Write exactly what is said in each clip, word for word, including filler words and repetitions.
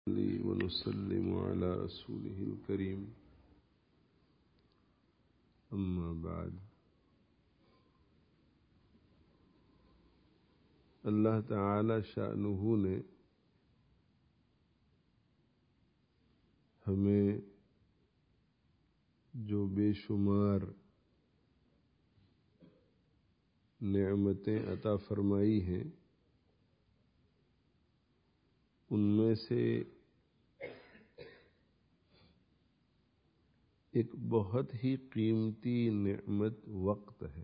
ونسلم على رسوله الكريم أما بعد اللہ تعالی شأنہ نے ہمیں جو بے شمار نعمتیں عطا فرمائی ہیں ان میں سے ایک بہت ہی قیمتی نعمت وقت ہے۔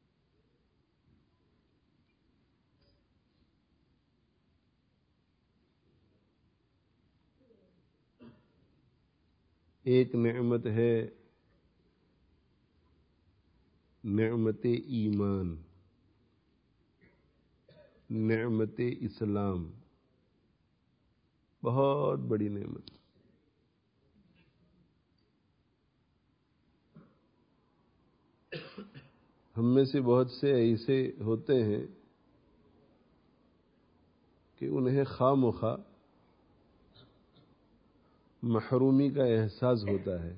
ایک نعمت ہے نعمت ایمان، نعمت اسلام، بہت بڑی نعمت۔ ہم میں سے بہت سے ایسے ہوتے ہیں کہ انہیں خواہ مخواہ محرومی کا احساس ہوتا ہے،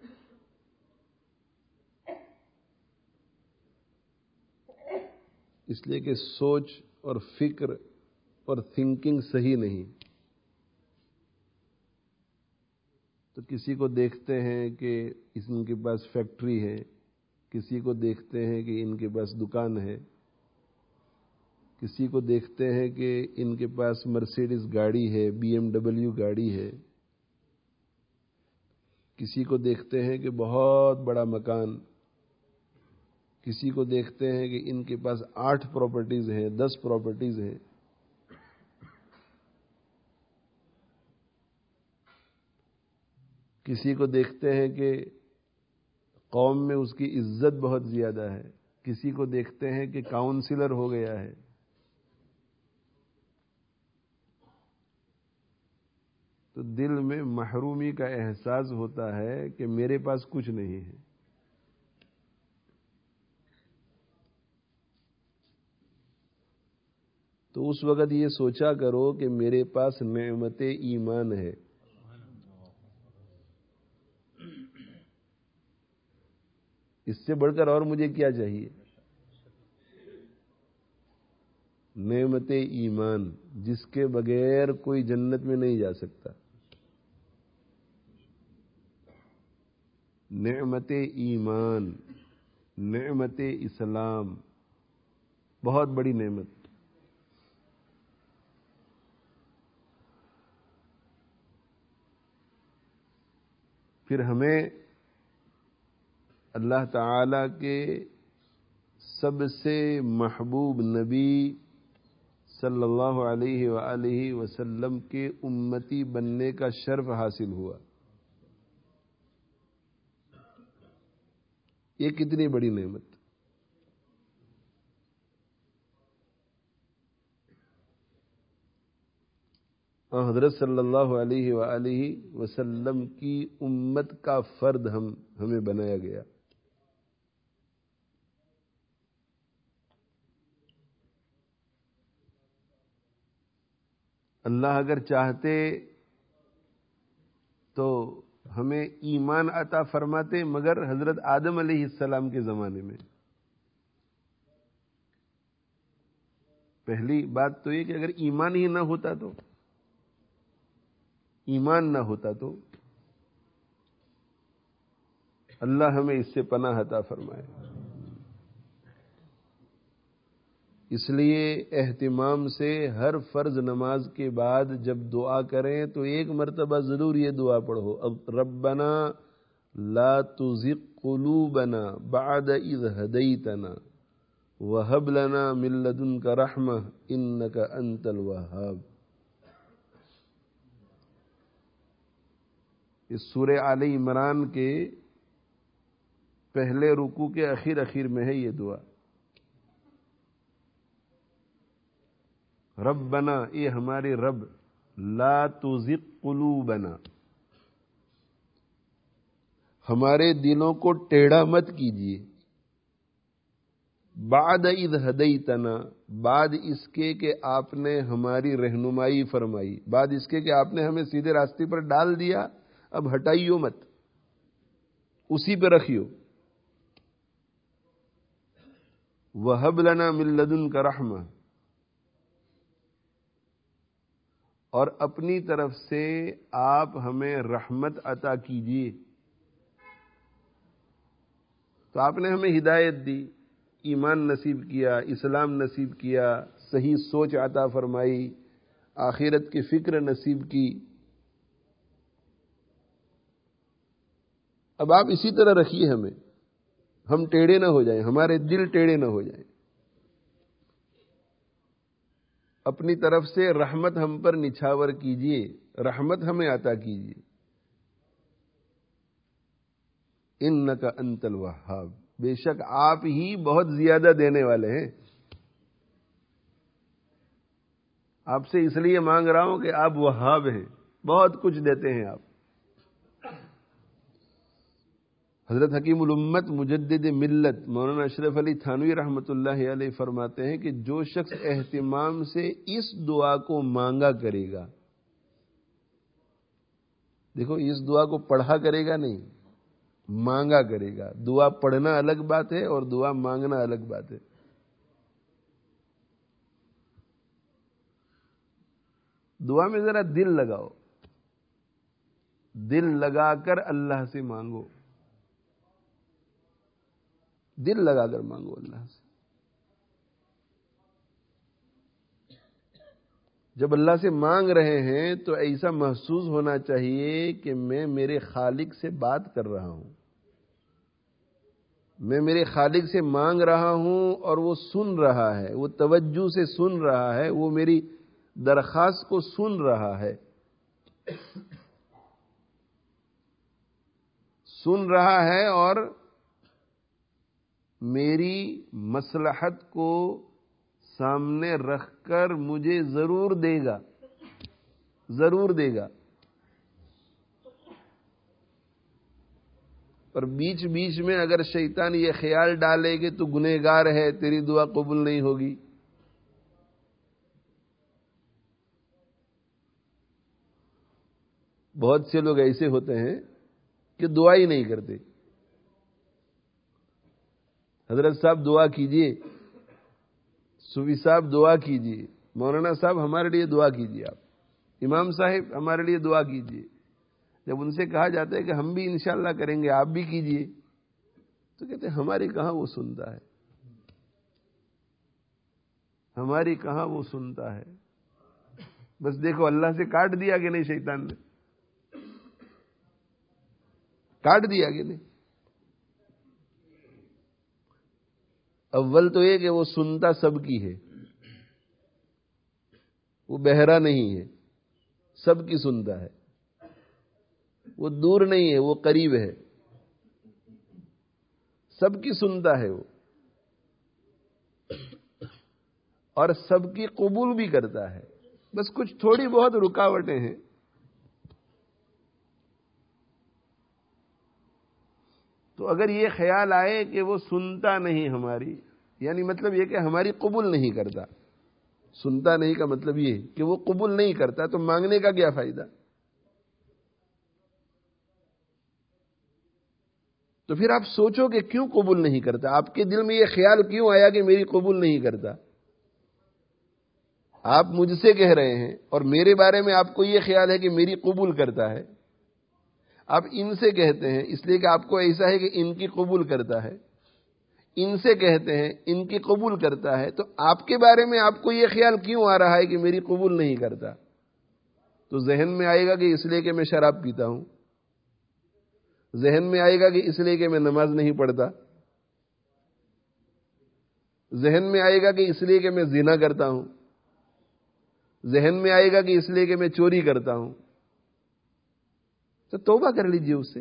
اس لیے کہ سوچ اور فکر اور تھنکنگ صحیح نہیں۔ تو کسی کو دیکھتے ہیں کہ ان کے پاس فیکٹری ہے، کسی کو دیکھتے ہیں کہ ان کے پاس دکان ہے، کسی کو دیکھتے ہیں کہ ان کے پاس مرسیڈیز گاڑی ہے، بی ایم ڈبلیو گاڑی ہے، کسی کو دیکھتے ہیں کہ بہت بڑا مکان، کسی کو دیکھتے ہیں کہ ان کے پاس آٹھ پراپرٹیز ہیں، دس پراپرٹیز ہیں۔ کسی کو دیکھتے ہیں کہ قوم میں اس کی عزت بہت زیادہ ہے، کسی کو دیکھتے ہیں کہ کاؤنسلر ہو گیا ہے۔ تو دل میں محرومی کا احساس ہوتا ہے کہ میرے پاس کچھ نہیں ہے۔ تو اس وقت یہ سوچا کرو کہ میرے پاس نعمت ایمان ہے۔ اس سے بڑھ کر اور مجھے کیا چاہیے؟ نعمت ایمان، جس کے بغیر کوئی جنت میں نہیں جا سکتا۔ نعمت ایمان، نعمت اسلام، بہت بڑی نعمت۔ پھر ہمیں اللہ تعالی کے سب سے محبوب نبی صلی اللہ علیہ وآلہ وسلم کے امتی بننے کا شرف حاصل ہوا۔ یہ کتنی بڑی نعمت۔ اور حضرت صلی اللہ علیہ وآلہ وسلم کی امت کا فرد ہم ہمیں بنایا گیا۔ اللہ اگر چاہتے تو ہمیں ایمان عطا فرماتے، مگر حضرت آدم علیہ السلام کے زمانے میں۔ پہلی بات تو یہ کہ اگر ایمان ہی نہ ہوتا تو ایمان نہ ہوتا تو اللہ ہمیں اس سے پناہ عطا فرمائے۔ اس لیے اہتمام سے ہر فرض نماز کے بعد جب دعا کریں تو ایک مرتبہ ضرور یہ دعا پڑھو، ربنا لا تزغ قلوبنا بعد اذ ہدیتنا وہب لنا من لدنک رحمہ انک انت الوہاب۔ اس سورہ آل عمران کے پہلے رکوع کے اخیر اخیر میں ہے یہ دعا۔ ربنا، اے ہمارے رب، لا تزغ قلوبنا، ہمارے دلوں کو ٹیڑھا مت کیجیے، بعد اذ ہدیتنا، بعد اس کے کہ آپ نے ہماری رہنمائی فرمائی، بعد اس کے کہ آپ نے ہمیں سیدھے راستے پر ڈال دیا، اب ہٹائیو مت، اسی پہ رکھیو۔ وَهَبْ لَنَا مِن لَّدُنْكَ رَحْمَةً، اور اپنی طرف سے آپ ہمیں رحمت عطا کیجیے۔ تو آپ نے ہمیں ہدایت دی، ایمان نصیب کیا، اسلام نصیب کیا، صحیح سوچ عطا فرمائی، آخرت کی فکر نصیب کی۔ اب آپ اسی طرح رکھیے ہمیں، ہم ٹیڑھے نہ ہو جائیں، ہمارے دل ٹیڑھے نہ ہو جائیں۔ اپنی طرف سے رحمت ہم پر نچھاور کیجیے، رحمت ہمیں عطا کیجیے۔ انک انت الوہاب، بے شک آپ ہی بہت زیادہ دینے والے ہیں۔ آپ سے اس لیے مانگ رہا ہوں کہ آپ وہاب ہیں، بہت کچھ دیتے ہیں آپ۔ حضرت حکیم الامت مجدد ملت مولانا اشرف علی تھانوی رحمۃ اللہ علیہ فرماتے ہیں کہ جو شخص اہتمام سے اس دعا کو مانگا کرے گا، دیکھو اس دعا کو پڑھا کرے گا نہیں، مانگا کرے گا۔ دعا پڑھنا الگ بات ہے اور دعا مانگنا الگ بات ہے۔ دعا میں ذرا دل لگاؤ، دل لگا کر اللہ سے مانگو، دل لگا کر مانگو اللہ سے۔ جب اللہ سے مانگ رہے ہیں تو ایسا محسوس ہونا چاہیے کہ میں میرے خالق سے بات کر رہا ہوں، میں میرے خالق سے مانگ رہا ہوں اور وہ سن رہا ہے، وہ توجہ سے سن رہا ہے، وہ میری درخواست کو سن رہا ہے، سن رہا ہے اور میری مصلحت کو سامنے رکھ کر مجھے ضرور دے گا، ضرور دے گا۔ اور بیچ بیچ میں اگر شیطان یہ خیال ڈالے کہ تو گنہگار ہے، تیری دعا قبول نہیں ہوگی، بہت سے لوگ ایسے ہوتے ہیں کہ دعا ہی نہیں کرتے۔ حضرت صاحب دعا کیجئے، صوفی صاحب دعا کیجئے، مولانا صاحب ہمارے لیے دعا کیجئے، آپ امام صاحب ہمارے لیے دعا کیجئے۔ جب ان سے کہا جاتا ہے کہ ہم بھی انشاءاللہ کریں گے، آپ بھی کیجئے، تو کہتے ہیں ہماری کہاں وہ سنتا ہے، ہماری کہاں وہ سنتا ہے۔ بس دیکھو اللہ سے کاٹ دیا کہ نہیں، شیطان نے کاٹ دیا کہ نہیں۔ اول تو یہ کہ وہ سنتا سب کی ہے، وہ بہرا نہیں ہے، سب کی سنتا ہے، وہ دور نہیں ہے، وہ قریب ہے، سب کی سنتا ہے وہ، اور سب کی قبول بھی کرتا ہے۔ بس کچھ تھوڑی بہت رکاوٹیں ہیں۔ تو اگر یہ خیال آئے کہ وہ سنتا نہیں ہماری، یعنی مطلب یہ کہ ہماری قبول نہیں کرتا، سنتا نہیں کا مطلب یہ کہ وہ قبول نہیں کرتا، تو مانگنے کا کیا فائدہ؟ تو پھر آپ سوچو کہ کیوں قبول نہیں کرتا، آپ کے دل میں یہ خیال کیوں آیا کہ میری قبول نہیں کرتا؟ آپ مجھ سے کہہ رہے ہیں اور میرے بارے میں آپ کو یہ خیال ہے کہ میری قبول کرتا ہے، آپ ان سے کہتے ہیں اس لیے کہ آپ کو ایسا ہے کہ ان کی قبول کرتا ہے، ان سے کہتے ہیں ان کی قبول کرتا ہے، تو آپ کے بارے میں آپ کو یہ خیال کیوں آ رہا ہے کہ میری قبول نہیں کرتا؟ تو ذہن میں آئے گا کہ اس لیے کہ میں شراب پیتا ہوں، ذہن میں آئے گا کہ اس لیے کہ میں نماز نہیں پڑھتا، ذہن میں آئے گا کہ اس لیے کہ میں زنا کرتا ہوں، ذہن میں آئے گا کہ اس لیے کہ میں چوری کرتا ہوں۔ تو توبہ کر لیجئے، اس سے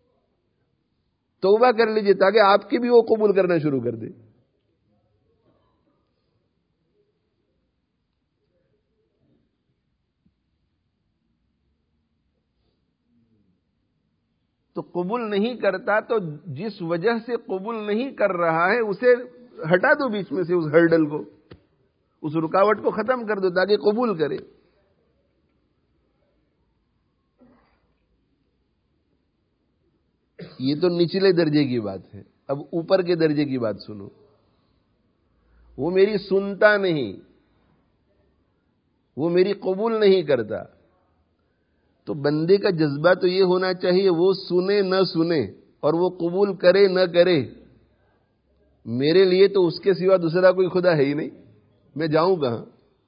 توبہ کر لیجئے تاکہ آپ کی بھی وہ قبول کرنا شروع کر دے۔ تو قبول نہیں کرتا، تو جس وجہ سے قبول نہیں کر رہا ہے اسے ہٹا دو بیچ میں سے اس ہرڈل کو، اس رکاوٹ کو ختم کر دو تاکہ قبول کرے۔ یہ تو نچلے درجے کی بات ہے، اب اوپر کے درجے کی بات سنو۔ وہ میری سنتا نہیں، وہ میری قبول نہیں کرتا، تو بندے کا جذبہ تو یہ ہونا چاہیے وہ سنے نہ سنے اور وہ قبول کرے نہ کرے، میرے لیے تو اس کے سوا دوسرا کوئی خدا ہے ہی نہیں، میں جاؤں کہاں؟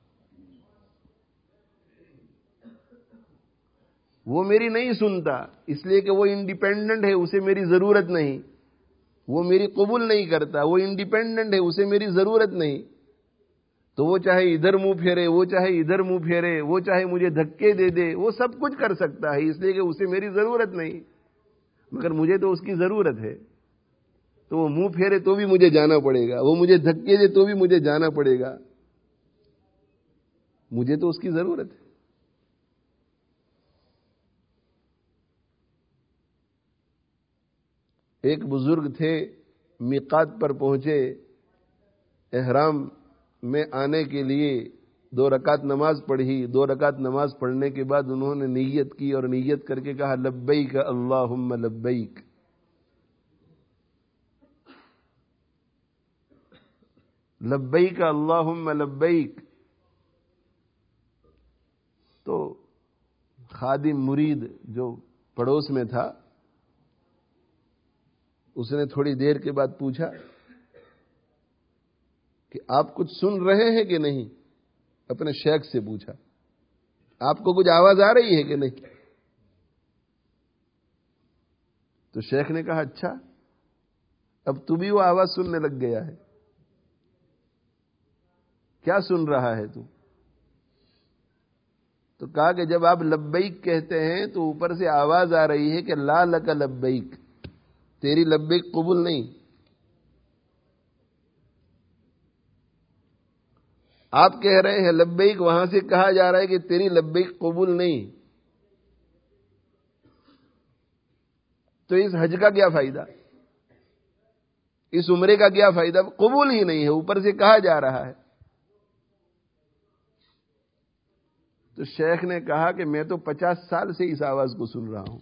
وہ میری نہیں سنتا اس لیے کہ وہ انڈیپینڈنٹ ہے، اسے میری ضرورت نہیں، وہ میری قبول نہیں کرتا، وہ انڈیپینڈنٹ ہے، اسے میری ضرورت نہیں، تو وہ چاہے ادھر منہ پھیرے، وہ چاہے ادھر منہ پھیرے، وہ چاہے مجھے دھکے دے دے، وہ سب کچھ کر سکتا ہے اس لیے کہ اسے میری ضرورت نہیں، مگر مجھے تو اس کی ضرورت ہے، تو وہ منہ پھیرے تو بھی مجھے جانا پڑے گا، وہ مجھے دھکے دے تو بھی مجھے جانا پڑے گا، مجھے تو اس کی ضرورت ہے۔ ایک بزرگ تھے، میقات پر پہنچے، احرام میں آنے کے لیے دو رکعت نماز پڑھی، دو رکعت نماز پڑھنے کے بعد انہوں نے نیت کی اور نیت کر کے کہا لبیک اللہم لبیک۔ لبیک اللہم لبیک، تو خادم مرید جو پڑوس میں تھا اس نے تھوڑی دیر کے بعد پوچھا کہ آپ کچھ سن رہے ہیں کہ نہیں؟ اپنے شیخ سے پوچھا، آپ کو کچھ آواز آ رہی ہے کہ نہیں؟ تو شیخ نے کہا اچھا، اب تو بھی وہ آواز سننے لگ گیا ہے، کیا سن رہا ہے تو؟ تو کہا کہ جب آپ لبیک کہتے ہیں تو اوپر سے آواز آ رہی ہے کہ لا لک لبیک، تیری لبیک قبول نہیں۔ آپ کہہ رہے ہیں لبیک، وہاں سے کہا جا رہا ہے کہ تیری لبیک قبول نہیں، تو اس حج کا کیا فائدہ؟ اس عمرے کا کیا فائدہ؟ قبول ہی نہیں ہے، اوپر سے کہا جا رہا ہے۔ تو شیخ نے کہا کہ میں تو پچاس سال سے اس آواز کو سن رہا ہوں۔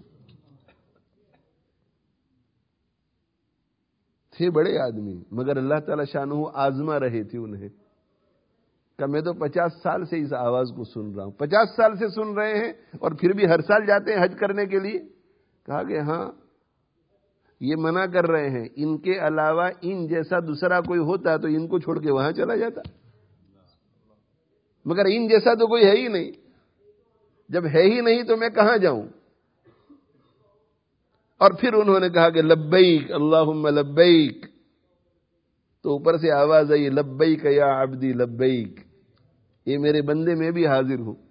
تھے بڑے آدمی مگر اللہ تعالی شانہ آزما رہے تھے انہیں، کہ میں تو پچاس سال سے اس آواز کو سن رہا ہوں۔ پچاس سال سے سن رہے ہیں اور پھر بھی ہر سال جاتے ہیں حج کرنے کے لیے؟ کہا کہ ہاں، یہ منع کر رہے ہیں، ان کے علاوہ ان جیسا دوسرا کوئی ہوتا تو ان کو چھوڑ کے وہاں چلا جاتا، مگر ان جیسا تو کوئی ہے ہی نہیں، جب ہے ہی نہیں تو میں کہاں جاؤں؟ اور پھر انہوں نے کہا کہ لبیک اللہم لبیک، تو اوپر سے آواز آئی لبیک یا عبدی لبیک، یہ میرے بندے میں بھی حاضر ہوں۔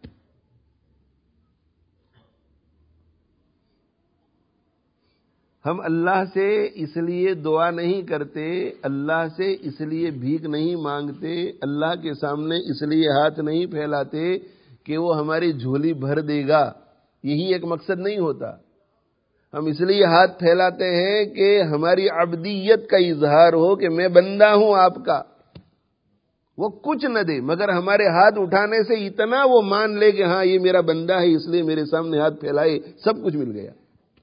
ہم اللہ سے اس لیے دعا نہیں کرتے، اللہ سے اس لیے بھیک نہیں مانگتے، اللہ کے سامنے اس لیے ہاتھ نہیں پھیلاتے کہ وہ ہماری جھولی بھر دے گا، یہی ایک مقصد نہیں ہوتا۔ ہم اس لیے ہاتھ پھیلاتے ہیں کہ ہماری عبدیت کا اظہار ہو کہ میں بندہ ہوں آپ کا، وہ کچھ نہ دے مگر ہمارے ہاتھ اٹھانے سے اتنا وہ مان لے کہ ہاں یہ میرا بندہ ہے، اس لیے میرے سامنے ہاتھ پھیلائے، سب کچھ مل گیا۔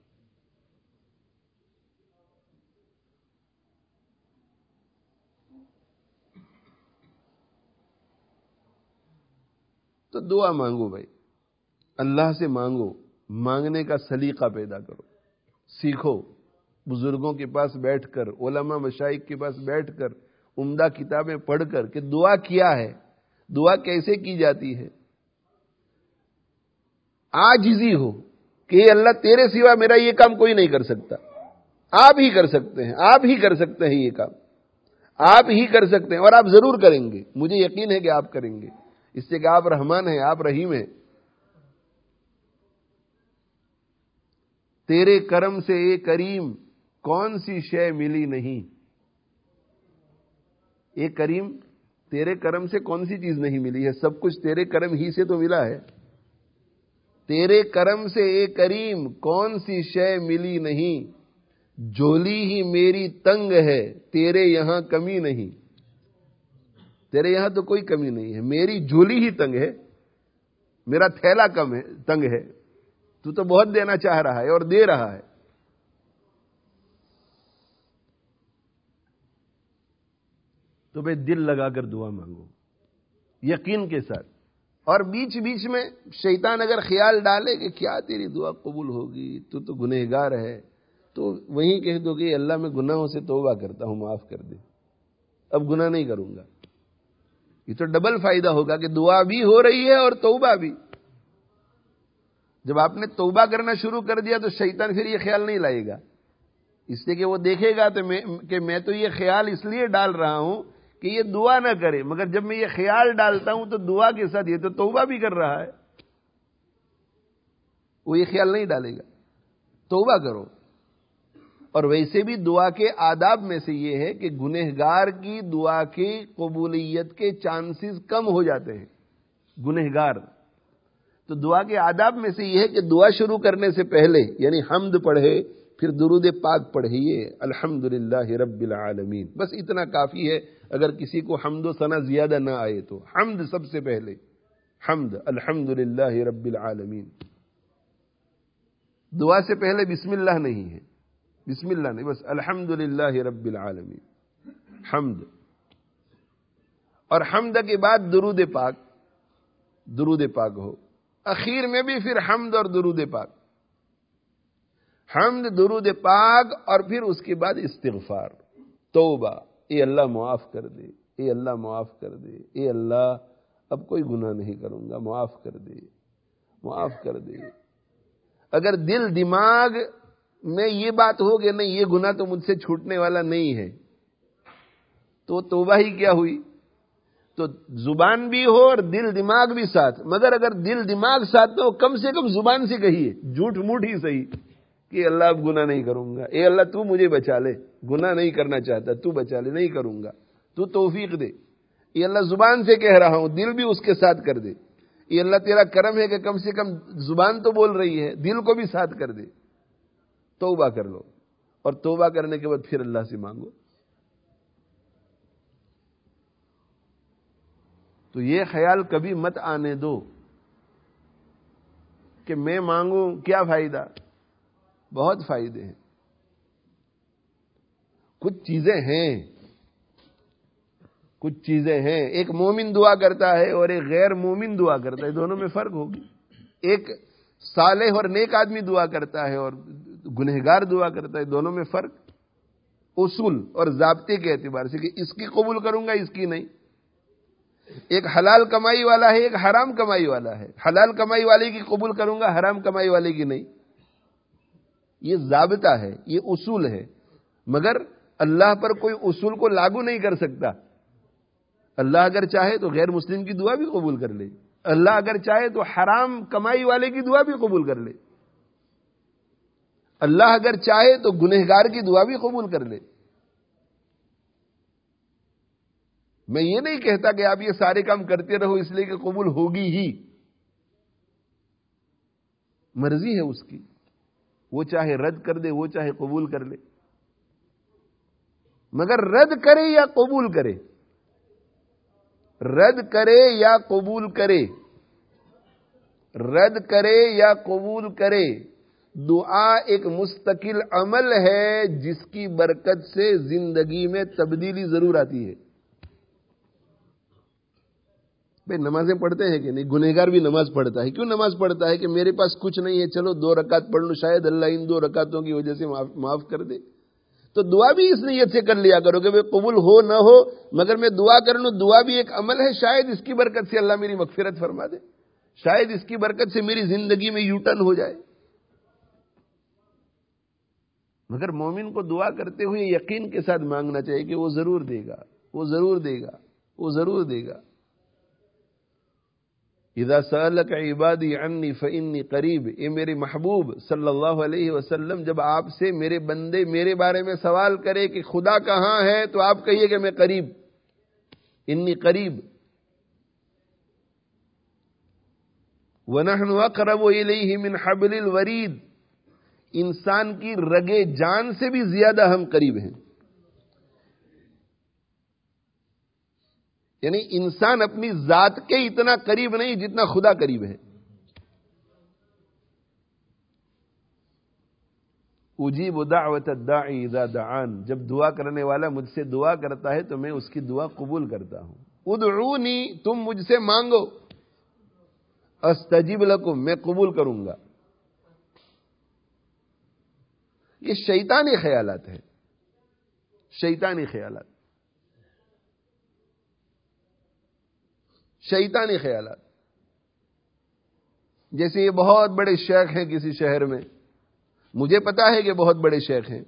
تو دعا مانگو بھائی، اللہ سے مانگو، مانگنے کا سلیقہ پیدا کرو، سیکھو، بزرگوں کے پاس بیٹھ کر، علماء مشائخ کے پاس بیٹھ کر، عمدہ کتابیں پڑھ کر کہ دعا کیا ہے، دعا کیسے کی جاتی ہے، عاجزی ہو کہ اللہ تیرے سوا میرا یہ کام کوئی نہیں کر سکتا، آپ ہی کر سکتے ہیں، آپ ہی کر سکتے ہیں، یہ کام آپ ہی کر سکتے ہیں اور آپ ضرور کریں گے، مجھے یقین ہے کہ آپ کریں گے، اس سے کہ آپ رحمان ہیں، آپ رحیم ہیں۔ تیرے کرم سے اے کریم کون سی شے ملی نہیں، اے کریم تیرے کرم سے کون سی چیز نہیں ملی ہے، سب کچھ تیرے کرم ہی سے تو ملا ہے۔ تیرے کرم سے اے کریم کون سی شے ملی نہیں، جھولی ہی میری تنگ ہے تیرے یہاں کمی نہیں۔ تیرے یہاں تو کوئی کمی نہیں ہے، میری جھولی ہی تنگ ہے، میرا تھیلا کم ہے، تنگ ہے، تو تو بہت دینا چاہ رہا ہے اور دے رہا ہے۔ تو بھائی دل لگا کر دعا مانگو یقین کے ساتھ، اور بیچ بیچ میں شیطان اگر خیال ڈالے کہ کیا تیری دعا قبول ہوگی، تو تو گنہگار ہے، تو وہیں کہہ دو کہ اللہ میں گناہوں سے توبہ کرتا ہوں، معاف کر دے، اب گناہ نہیں کروں گا۔ یہ تو ڈبل فائدہ ہوگا کہ دعا بھی ہو رہی ہے اور توبہ بھی۔ جب آپ نے توبہ کرنا شروع کر دیا تو شیطان پھر یہ خیال نہیں لائے گا، اس لیے کہ وہ دیکھے گا تو میں کہ میں تو یہ خیال اس لیے ڈال رہا ہوں کہ یہ دعا نہ کرے، مگر جب میں یہ خیال ڈالتا ہوں تو دعا کے ساتھ یہ تو توبہ بھی کر رہا ہے، وہ یہ خیال نہیں ڈالے گا۔ توبہ کرو۔ اور ویسے بھی دعا کے آداب میں سے یہ ہے کہ گنہگار کی دعا کی قبولیت کے چانسز کم ہو جاتے ہیں، گنہگار۔ تو دعا کے آداب میں سے یہ ہے کہ دعا شروع کرنے سے پہلے یعنی حمد پڑھے، پھر درود پاک پڑھیے، الحمدللہ رب العالمین، بس اتنا کافی ہے۔ اگر کسی کو حمد و ثنا زیادہ نہ آئے تو حمد سب سے پہلے، حمد الحمدللہ رب العالمین۔ دعا سے پہلے بسم اللہ نہیں ہے، بسم اللہ نہیں، بس الحمدللہ رب العالمین، حمد۔ اور حمد کے بعد درود پاک، درود پاک ہو، اخیر میں بھی پھر حمد اور درود پاک، حمد درود پاک، اور پھر اس کے بعد استغفار، توبہ، اے اللہ معاف کر دے، اے اللہ معاف کر دے، اے اللہ اب کوئی گناہ نہیں کروں گا، معاف کر دے، معاف کر دے۔ اگر دل دماغ میں یہ بات ہو کہ نہیں یہ گناہ تو مجھ سے چھوٹنے والا نہیں ہے، تو توبہ ہی کیا ہوئی؟ تو زبان بھی ہو اور دل دماغ بھی ساتھ، مگر اگر دل دماغ ساتھ تو کم سے کم زبان سے کہیے، جھوٹ موٹ ہی صحیح کہ اللہ اب گناہ نہیں کروں گا، اے اللہ تو مجھے بچا لے، گناہ نہیں کرنا چاہتا، تو بچا لے، نہیں کروں گا، تو توفیق دے، اے اللہ زبان سے کہہ رہا ہوں، دل بھی اس کے ساتھ کر دے، اے اللہ تیرا کرم ہے کہ کم سے کم زبان تو بول رہی ہے، دل کو بھی ساتھ کر دے۔ توبہ کر لو، اور توبہ کرنے کے بعد پھر اللہ سے مانگو۔ تو یہ خیال کبھی مت آنے دو کہ میں مانگوں کیا فائدہ، بہت فائدے ہیں۔ کچھ چیزیں ہیں، کچھ چیزیں ہیں، ایک مومن دعا کرتا ہے اور ایک غیر مومن دعا کرتا ہے، دونوں میں فرق ہوگی۔ ایک صالح اور نیک آدمی دعا کرتا ہے اور گنہگار دعا کرتا ہے، دونوں میں فرق اصول اور ضابطے کے اعتبار سے کہ اس کی قبول کروں گا اس کی نہیں۔ ایک حلال کمائی والا ہے، ایک حرام کمائی والا ہے، حلال کمائی والے کی قبول کروں گا، حرام کمائی والے کی نہیں۔ یہ ضابطہ ہے، یہ اصول ہے، مگر اللہ پر کوئی اصول کو لاگو نہیں کر سکتا۔ اللہ اگر چاہے تو غیر مسلم کی دعا بھی قبول کر لے، اللہ اگر چاہے تو حرام کمائی والے کی دعا بھی قبول کر لے، اللہ اگر چاہے تو گنہگار کی دعا بھی قبول کر لے۔ میں یہ نہیں کہتا کہ آپ یہ سارے کام کرتے رہو اس لیے کہ قبول ہوگی ہی، مرضی ہے اس کی، وہ چاہے رد کر دے، وہ چاہے قبول کر لے، مگر رد کرے یا قبول کرے، رد کرے یا قبول کرے، رد کرے یا قبول کرے، دعا ایک مستقل عمل ہے جس کی برکت سے زندگی میں تبدیلی ضرور آتی ہے۔ بھئی نمازیں پڑھتے ہیں کہ نہیں؟ گنہگار بھی نماز پڑھتا ہے، کیوں نماز پڑھتا ہے؟ کہ میرے پاس کچھ نہیں ہے، چلو دو رکعت پڑھ لوں، شاید اللہ ان دو رکعتوں کی وجہ سے معاف, معاف کر دے۔ تو دعا بھی اس نیت سے کر لیا کرو کہ بھئی قبول ہو نہ ہو مگر میں دعا کر لوں، دعا بھی ایک عمل ہے، شاید اس کی برکت سے اللہ میری مغفرت فرما دے، شاید اس کی برکت سے میری زندگی میں یو ٹرن ہو جائے۔ مگر مومن کو دعا کرتے ہوئے یقین کے ساتھ مانگنا چاہیے کہ وہ ضرور دے گا، وہ ضرور دے گا، وہ ضرور دے گا۔ اذا سألک عبادی عنی فانی قریب، اے میرے محبوب صلی اللہ علیہ وسلم جب آپ سے میرے بندے میرے بارے میں سوال کرے کہ خدا کہاں ہے تو آپ کہیے کہ میں قریب، انی قریب۔ وَنَحْنُ أَقْرَبُ إِلَيْهِ مِنْ حَبْلِ الْوَرِيدِ، انسان کی رگے جان سے بھی زیادہ ہم قریب ہیں۔ یعنی انسان اپنی ذات کے اتنا قریب نہیں جتنا خدا قریب ہے. اجیب دعوت الداعی اذا دعان، جب دعا کرنے والا مجھ سے دعا کرتا ہے تو میں اس کی دعا قبول کرتا ہوں. ادعونی، تم مجھ سے مانگو، استجیب لکم، میں قبول کروں گا. یہ شیطانی خیالات ہیں، شیطانی خیالات شیطانی خیالات جیسے یہ بہت بڑے شیخ ہیں کسی شہر میں، مجھے پتا ہے کہ بہت بڑے شیخ ہیں،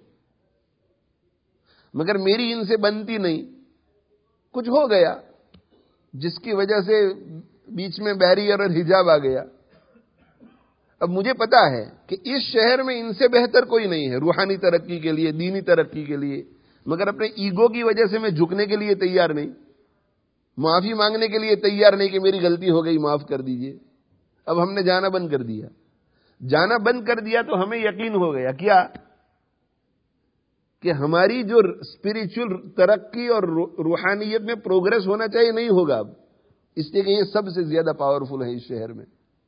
مگر میری ان سے بنتی نہیں، کچھ ہو گیا جس کی وجہ سے بیچ میں بیریئر اور حجاب آ گیا. اب مجھے پتا ہے کہ اس شہر میں ان سے بہتر کوئی نہیں ہے روحانی ترقی کے لیے، دینی ترقی کے لیے، مگر اپنے ایگو کی وجہ سے میں جھکنے کے لیے تیار نہیں، معافی مانگنے کے لیے تیار نہیں کہ میری غلطی ہو گئی، معاف کر دیجئے. اب ہم نے جانا بند کر دیا. جانا بند کر دیا تو ہمیں یقین ہو گیا کیا کہ ہماری جو اسپرچل ترقی اور روحانیت میں پروگرس ہونا چاہیے نہیں ہوگا اب، اس لیے کہ یہ سب سے زیادہ پاورفل ہے اس شہر میں.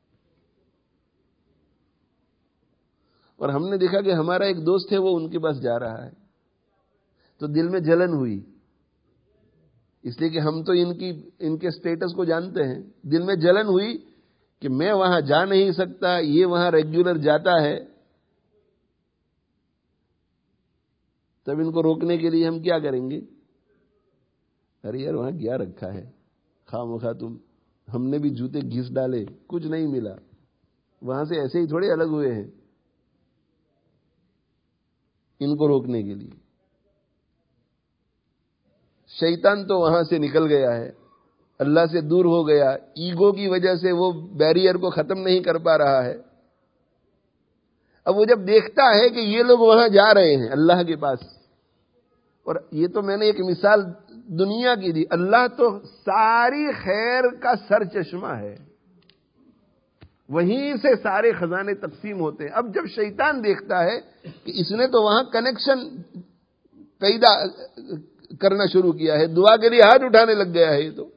اور ہم نے دیکھا کہ ہمارا ایک دوست ہے وہ ان کے پاس جا رہا ہے تو دل میں جلن ہوئی، اس لیے کہ ہم تو ان کی ان کے سٹیٹس کو جانتے ہیں. دل میں جلن ہوئی کہ میں وہاں جا نہیں سکتا، یہ وہاں ریگولر جاتا ہے. تب ان کو روکنے کے لیے ہم کیا کریں گے؟ ارے یار وہاں کیا رکھا ہے، خواہ مخواہ تم، ہم نے بھی جوتے گھس ڈالے، کچھ نہیں ملا، وہاں سے ایسے ہی تھوڑے الگ ہوئے ہیں. ان کو روکنے کے لیے شیطان تو وہاں سے نکل گیا ہے، اللہ سے دور ہو گیا، ایگو کی وجہ سے وہ بیریئر کو ختم نہیں کر پا رہا ہے. اب وہ جب دیکھتا ہے کہ یہ لوگ وہاں جا رہے ہیں اللہ کے پاس، اور یہ تو میں نے ایک مثال دنیا کی دی، اللہ تو ساری خیر کا سر چشمہ ہے، وہیں سے سارے خزانے تقسیم ہوتے ہیں. اب جب شیطان دیکھتا ہے کہ اس نے تو وہاں کنیکشن پیدا کرنا شروع کیا ہے، دعا کے لیے ہاتھ اٹھانے لگ گیا ہے، یہ تو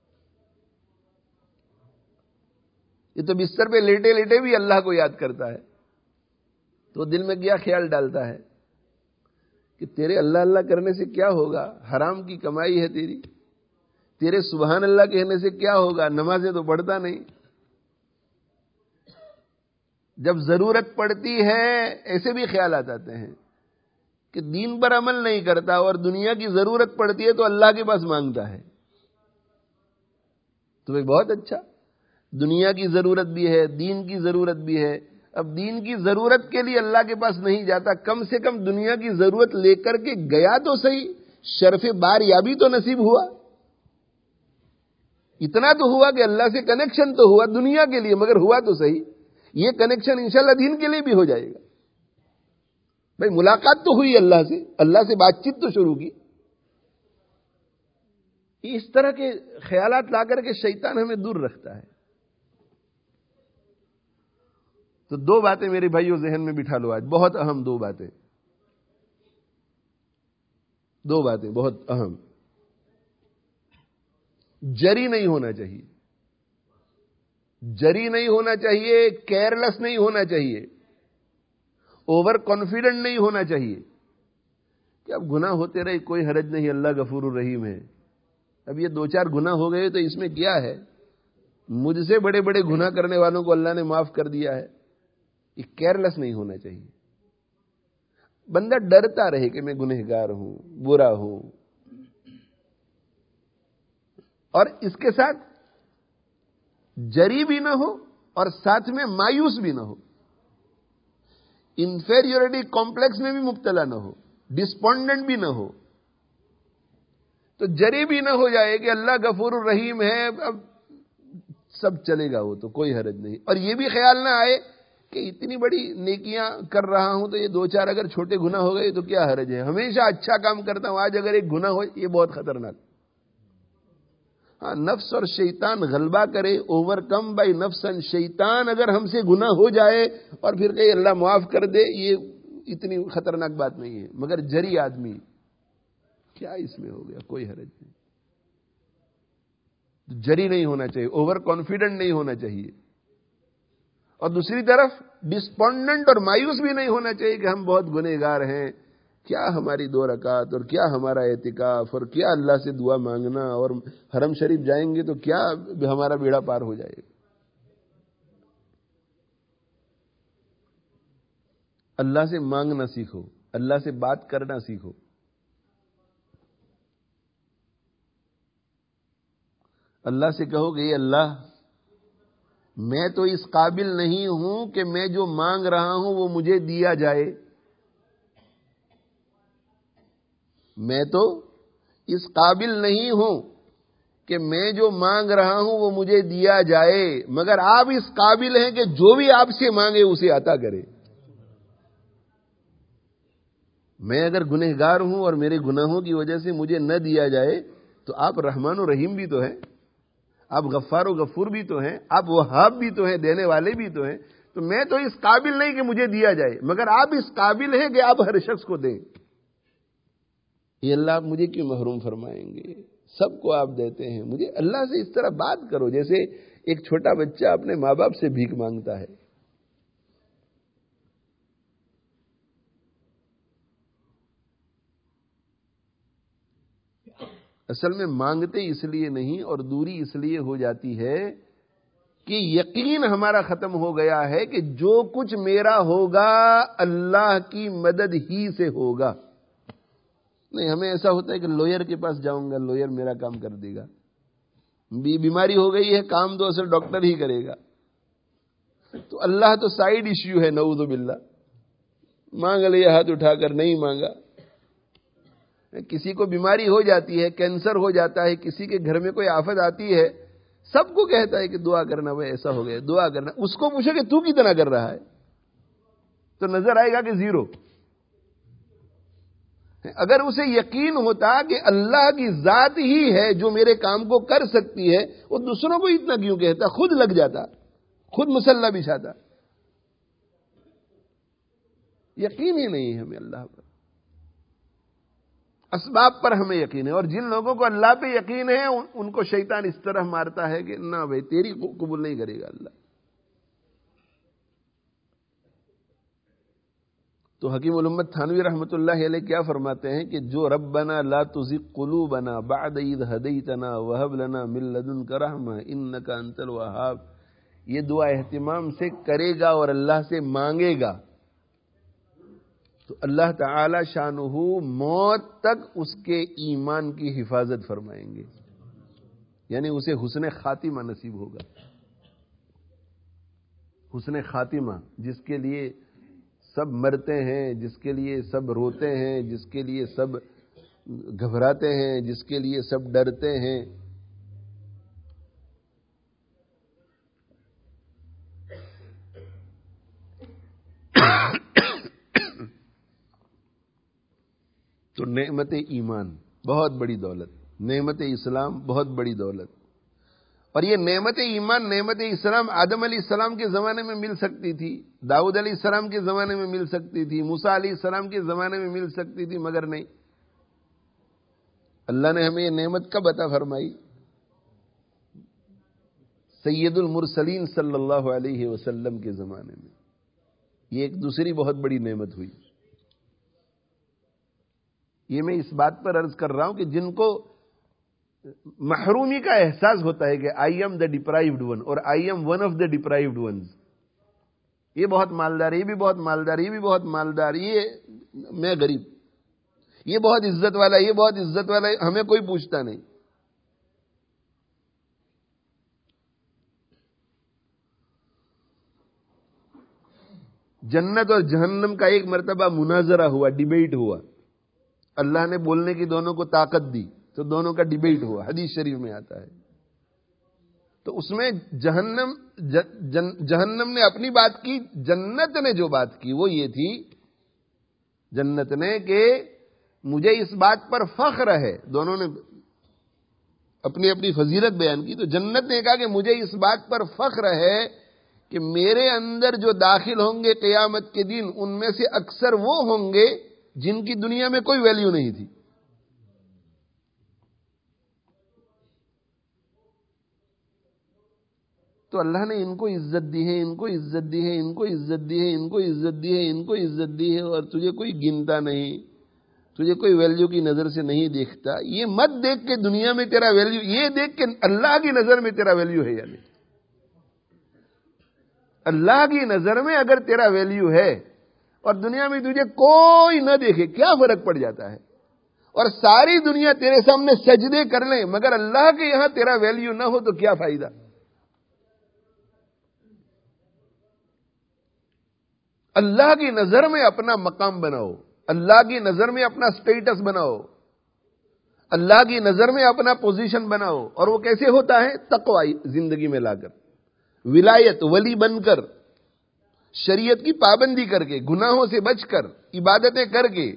یہ تو بستر پہ لیٹے لیٹے بھی اللہ کو یاد کرتا ہے، تو دل میں کیا خیال ڈالتا ہے کہ تیرے اللہ اللہ کرنے سے کیا ہوگا، حرام کی کمائی ہے تیری، تیرے سبحان اللہ کہنے سے کیا ہوگا، نمازیں تو پڑھتا نہیں. جب ضرورت پڑتی ہے ایسے بھی خیالات آتے ہیں کہ دین پر عمل نہیں کرتا اور دنیا کی ضرورت پڑتی ہے تو اللہ کے پاس مانگتا ہے. تو بھائی بہت اچھا، دنیا کی ضرورت بھی ہے، دین کی ضرورت بھی ہے. اب دین کی ضرورت کے لیے اللہ کے پاس نہیں جاتا، کم سے کم دنیا کی ضرورت لے کر کے گیا تو صحیح، شرف بار یابی تو نصیب ہوا. اتنا تو ہوا کہ اللہ سے کنیکشن تو ہوا دنیا کے لیے، مگر ہوا تو صحیح. یہ کنیکشن انشاءاللہ دین کے لیے بھی ہو جائے گا. بھائی ملاقات تو ہوئی اللہ سے، اللہ سے بات چیت تو شروع کی. اس طرح کے خیالات لا کر کے شیطان ہمیں دور رکھتا ہے. تو دو باتیں میرے بھائیوں ذہن میں بٹھا لو آج، بہت اہم دو باتیں، دو باتیں بہت اہم. جری نہیں ہونا چاہیے، جری نہیں ہونا چاہیے، کیئرلیس نہیں ہونا چاہیے، اوور کانفیڈنٹ نہیں ہونا چاہیے کہ اب گناہ ہوتے رہے کوئی حرج نہیں، اللہ غفور الرحیم ہے. اب یہ دو چار گناہ ہو گئے تو اس میں کیا ہے، مجھ سے بڑے بڑے گناہ کرنے والوں کو اللہ نے معاف کر دیا ہے. یہ کیئرلیس نہیں ہونا چاہیے. بندہ ڈرتا رہے کہ میں گنہگار ہوں، برا ہوں، اور اس کے ساتھ جری بھی نہ ہو اور ساتھ میں مایوس بھی نہ ہو، انفیریورٹی کمپلیکس میں بھی مبتلا نہ ہو، ڈسپونڈنٹ بھی نہ ہو. تو جری بھی نہ ہو جائے کہ اللہ غفور الرحیم ہے، اب سب چلے گا، وہ تو کوئی حرج نہیں. اور یہ بھی خیال نہ آئے کہ اتنی بڑی نیکیاں کر رہا ہوں تو یہ دو چار اگر چھوٹے گناہ ہو گئے تو کیا حرج ہے، ہمیشہ اچھا کام کرتا ہوں، آج اگر ایک گناہ ہو یہ بہت خطرناک. ہاں نفس اور شیطان غلبہ کرے، اوور کم بائی نفس اینڈ شیطان. اگر ہم سے گناہ ہو جائے اور پھر کہ اللہ معاف کر دے، یہ اتنی خطرناک بات نہیں ہے. مگر جری آدمی کیا اس میں ہو گیا، کوئی حرج نہیں. جری نہیں ہونا چاہیے، اوور کانفیڈنٹ نہیں ہونا چاہیے، اور دوسری طرف ڈسپونڈنٹ اور مایوس بھی نہیں ہونا چاہیے کہ ہم بہت گنہگار ہیں، کیا ہماری دو رکعت اور کیا ہمارا اعتکاف اور کیا اللہ سے دعا مانگنا، اور حرم شریف جائیں گے تو کیا ہمارا بیڑا پار ہو جائے گا۔ اللہ سے مانگنا سیکھو، اللہ سے بات کرنا سیکھو۔ اللہ سے کہو کہ اے اللہ، میں تو اس قابل نہیں ہوں کہ میں جو مانگ رہا ہوں وہ مجھے دیا جائے، میں تو اس قابل نہیں ہوں کہ میں جو مانگ رہا ہوں وہ مجھے دیا جائے، مگر آپ اس قابل ہیں کہ جو بھی آپ سے مانگے اسے عطا کرے۔ میں اگر گنہگار ہوں اور میرے گناہوں کی وجہ سے مجھے نہ دیا جائے تو آپ رحمان و رحیم بھی تو ہیں، آپ غفار و غفور بھی تو ہیں، آپ وہاب بھی تو ہیں، دینے والے بھی تو ہیں، تو میں تو اس قابل نہیں کہ مجھے دیا جائے، مگر آپ اس قابل ہیں کہ آپ ہر شخص کو دیں۔ یہ اللہ آپ مجھے کیوں محروم فرمائیں گے؟ سب کو آپ دیتے ہیں، مجھے اللہ سے اس طرح بات کرو جیسے ایک چھوٹا بچہ اپنے ماں باپ سے بھیک مانگتا ہے۔ اصل میں مانگتے اس لیے نہیں اور دوری اس لیے ہو جاتی ہے کہ یقین ہمارا ختم ہو گیا ہے کہ جو کچھ میرا ہوگا اللہ کی مدد ہی سے ہوگا۔ نہیں، ہمیں ایسا ہوتا ہے کہ لوئر کے پاس جاؤں گا، لوئر میرا کام کر دے گا، بیماری ہو گئی ہے، کام تو اصل ڈاکٹر ہی کرے گا۔ تو اللہ تو سائیڈ ایشو ہے، نعوذ باللہ، مانگ لیا ہاتھ اٹھا کر، نہیں مانگا۔ کسی کو بیماری ہو جاتی ہے، کینسر ہو جاتا ہے، کسی کے گھر میں کوئی آفت آتی ہے، سب کو کہتا ہے کہ دعا کرنا، وہ ایسا ہو گیا، دعا کرنا۔ اس کو پوچھو کہ تو کتنا کر رہا ہے تو نظر آئے گا کہ زیرو۔ اگر اسے یقین ہوتا کہ اللہ کی ذات ہی ہے جو میرے کام کو کر سکتی ہے، وہ دوسروں کو اتنا کیوں کہتا، خود لگ جاتا، خود مسلح بچھاتا۔ یقین ہی نہیں ہے ہمیں اللہ پر، اسباب پر ہمیں یقین ہے، اور جن لوگوں کو اللہ پہ یقین ہے ان کو شیطان اس طرح مارتا ہے کہ نہ بھائی تیری قبول نہیں کرے گا اللہ۔ تو حکیم الامت تھانوی رحمۃ اللہ علیہ کیا فرماتے ہیں کہ جو ربنا لا تزغ قلوبنا بعد اذ ہدیتنا وہب لنا من لدنک رحمہ انک انت الوہاب، یہ دعا اہتمام سے کرے گا اور اللہ سے مانگے گا تو اللہ تعالی شانہ موت تک اس کے ایمان کی حفاظت فرمائیں گے، یعنی اسے حسن خاتمہ نصیب ہوگا۔ حسن خاتمہ، جس کے لیے سب مرتے ہیں، جس کے لیے سب روتے ہیں، جس کے لیے سب گھبراتے ہیں، جس کے لیے سب ڈرتے ہیں، تو نعمت ایمان بہت بڑی دولت، نعمت اسلام بہت بڑی دولت۔ اور یہ نعمت ایمان، نعمت اسلام آدم علیہ السلام کے زمانے میں مل سکتی تھی، داؤد علیہ السلام کے زمانے میں مل سکتی تھی، موسیٰ علیہ السلام کے زمانے میں مل سکتی تھی، مگر نہیں، اللہ نے ہمیں یہ نعمت کب عطا فرمائی؟ سید المرسلین صلی اللہ علیہ وسلم کے زمانے میں۔ یہ ایک دوسری بہت بڑی نعمت ہوئی۔ یہ میں اس بات پر عرض کر رہا ہوں کہ جن کو محرومی کا احساس ہوتا ہے کہ I am the deprived one اور I am one of the deprived ones, یہ بہت مالدار، یہ بھی بہت مالدار، یہ بھی بہت مالدار، یہ میں غریب، یہ بہت عزت والا، یہ بہت عزت والا، ہمیں کوئی پوچھتا نہیں۔ جنت اور جہنم کا ایک مرتبہ مناظرہ ہوا، ڈیبیٹ ہوا، اللہ نے بولنے کی دونوں کو طاقت دی تو دونوں کا ڈیبیٹ ہوا، حدیث شریف میں آتا ہے۔ تو اس میں جہنم جن جہنم نے اپنی بات کی، جنت نے جو بات کی وہ یہ تھی، جنت نے کہ مجھے اس بات پر فخر ہے، دونوں نے اپنی اپنی فضیلت بیان کی، تو جنت نے کہا کہ مجھے اس بات پر فخر ہے کہ میرے اندر جو داخل ہوں گے قیامت کے دن ان میں سے اکثر وہ ہوں گے جن کی دنیا میں کوئی ویلیو نہیں تھی۔ تو اللہ نے ان کو عزت دی ہے، ان کو عزت دی ہے، ان کو عزت دی ہے، ان کو عزت دی ہے، ان کو عزت دی ہے، اور تجھے کوئی گنتا نہیں، تجھے کوئی ویلیو کی نظر سے نہیں دیکھتا. یہ مت دیکھ کے دنیا میں تیرا ویلیو، یہ دیکھ کے اللہ کی نظر میں تیرا ویلیو ہے یا نہیں. اللہ کی نظر میں اگر تیرا ویلیو ہے اور دنیا میں تجھے کوئی نہ دیکھے، کیا فرق پڑ جاتا ہے؟ اور ساری دنیا تیرے سامنے سجدے کر لیں مگر اللہ کے یہاں تیرا ویلیو نہ ہو تو کیا فائدہ؟ اللہ کی نظر میں اپنا مقام بناؤ، اللہ کی نظر میں اپنا سٹیٹس بناؤ، اللہ کی نظر میں اپنا پوزیشن بناؤ. اور وہ کیسے ہوتا ہے؟ تقوی زندگی میں لا کر، ولایت، ولی بن کر، شریعت کی پابندی کر کے، گناہوں سے بچ کر، عبادتیں کر کے.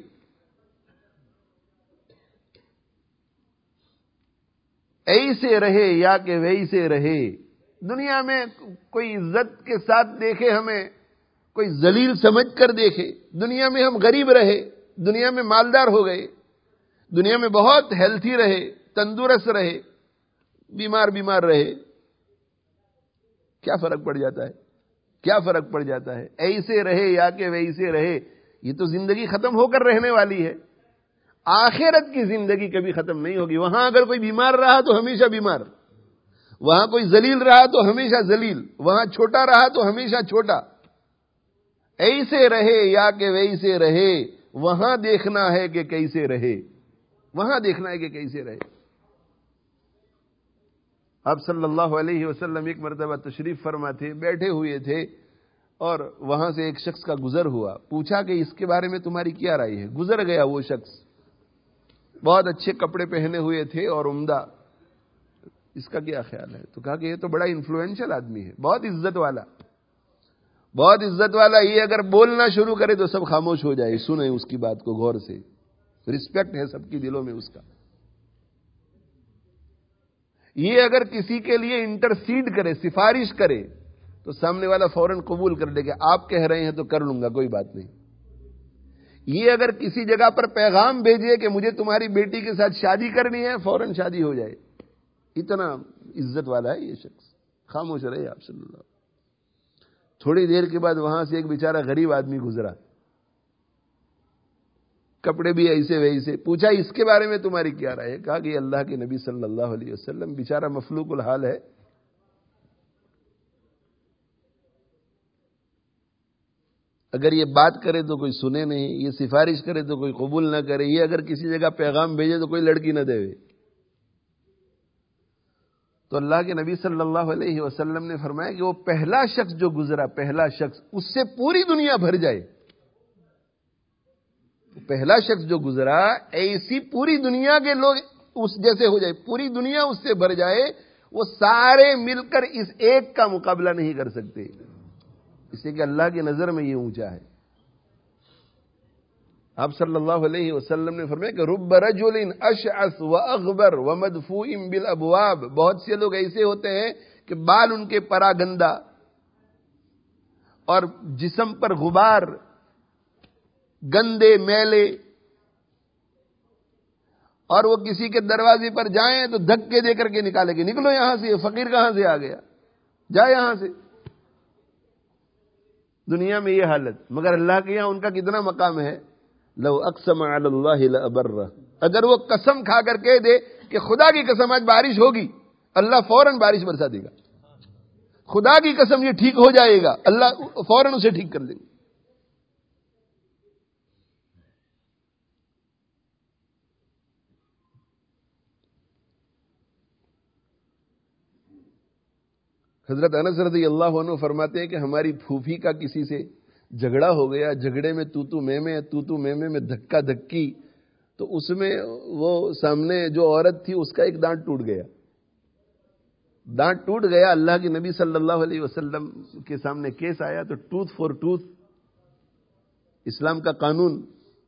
ایسے رہے یا کہ ویسے رہے. دنیا میں کوئی عزت کے ساتھ دیکھے ہمیں، کوئی ذلیل سمجھ کر دیکھے، دنیا میں ہم غریب رہے، دنیا میں مالدار ہو گئے، دنیا میں بہت ہیلتھی رہے، تندرست رہے، بیمار بیمار رہے، کیا فرق پڑ جاتا ہے؟ کیا فرق پڑ جاتا ہے؟ ایسے رہے یا کہ ویسے رہے. یہ تو زندگی ختم ہو کر رہنے والی ہے. آخرت کی زندگی کبھی ختم نہیں ہوگی. وہاں اگر کوئی بیمار رہا تو ہمیشہ بیمار، وہاں کوئی ذلیل رہا تو ہمیشہ ذلیل، وہاں چھوٹا رہا تو ہمیشہ چھوٹا. ایسے رہے یا کہ ویسے رہے، وہاں دیکھنا ہے کہ کیسے رہے، وہاں دیکھنا ہے کہ کیسے رہے. آپ صلی اللہ علیہ وسلم ایک مرتبہ تشریف فرما تھے، بیٹھے ہوئے تھے اور وہاں سے ایک شخص کا گزر ہوا. پوچھا کہ اس کے بارے میں تمہاری کیا رائے ہے؟ گزر گیا وہ شخص، بہت اچھے کپڑے پہنے ہوئے تھے اور عمدہ. اس کا کیا خیال ہے؟ تو کہا کہ یہ تو بڑا انفلوئنشل آدمی ہے، بہت عزت والا، بہت عزت والا. یہ اگر بولنا شروع کرے تو سب خاموش ہو جائے، سنیں اس کی بات کو غور سے. رسپیکٹ ہے سب کی دلوں میں اس کا. یہ اگر کسی کے لیے انٹرسیڈ کرے، سفارش کرے، تو سامنے والا فوراً قبول کر لے کہ آپ کہہ رہے ہیں تو کر لوں گا، کوئی بات نہیں. یہ اگر کسی جگہ پر پیغام بھیجے کہ مجھے تمہاری بیٹی کے ساتھ شادی کرنی ہے، فوراً شادی ہو جائے. اتنا عزت والا ہے یہ شخص. خاموش رہے آپ صلی اللہ. تھوڑی دیر کے بعد وہاں سے ایک بیچارہ غریب آدمی گزرا، کپڑے بھی ایسے ویسے. پوچھا اس کے بارے میں تمہاری کیا رائے ہے؟ کہا کہ اللہ کے نبی صلی اللہ علیہ وسلم بیچارہ مفلوق الحال ہے، اگر یہ بات کرے تو کوئی سنے نہیں، یہ سفارش کرے تو کوئی قبول نہ کرے، یہ اگر کسی جگہ پیغام بھیجے تو کوئی لڑکی نہ دے. تو اللہ کے نبی صلی اللہ علیہ وسلم نے فرمایا کہ وہ پہلا شخص جو گزرا، پہلا شخص، اس سے پوری دنیا بھر جائے. پہلا شخص جو گزرا، ایسی پوری دنیا کے لوگ اس جیسے ہو جائے، پوری دنیا اس سے بھر جائے، وہ سارے مل کر اس ایک کا مقابلہ نہیں کر سکتے، اس لیے کہ اللہ کی نظر میں یہ اونچا ہے. آپ صلی اللہ علیہ وسلم نے فرمایا کہ رب رجل اشعث واغبر ومدفوع بالابواب. بہت سے لوگ ایسے ہوتے ہیں کہ بال ان کے پرا گندا اور جسم پر غبار، گندے میلے، اور وہ کسی کے دروازے پر جائیں تو دھکے دے کر کے نکالے کہ نکلو یہاں سے، فقیر کہاں سے آ گیا، جا یہاں سے. دنیا میں یہ حالت. مگر اللہ کے یہاں ان کا کتنا مقام ہے. لو اقسم علی اللہ لابرہ. اگر وہ قسم کھا کر کہہ دے کہ خدا کی قسم آج بارش ہوگی، اللہ فوراً بارش برسا دے گا. خدا کی قسم یہ ٹھیک ہو جائے گا، اللہ فوراً اسے ٹھیک کر دے گا. حضرت انس رضی اللہ عنہ فرماتے ہیں کہ ہماری پھوپھی کا کسی سے جھگڑا ہو گیا، جھگڑے میں تو تو میں میں تو تو میں میں میں دھکا دھکی، تو اس میں وہ سامنے جو عورت تھی اس کا ایک دانت ٹوٹ گیا. دانت ٹوٹ گیا. اللہ کے نبی صلی اللہ علیہ وسلم کے سامنے کیس آیا تو ٹوتھ فور ٹوتھ، اسلام کا قانون.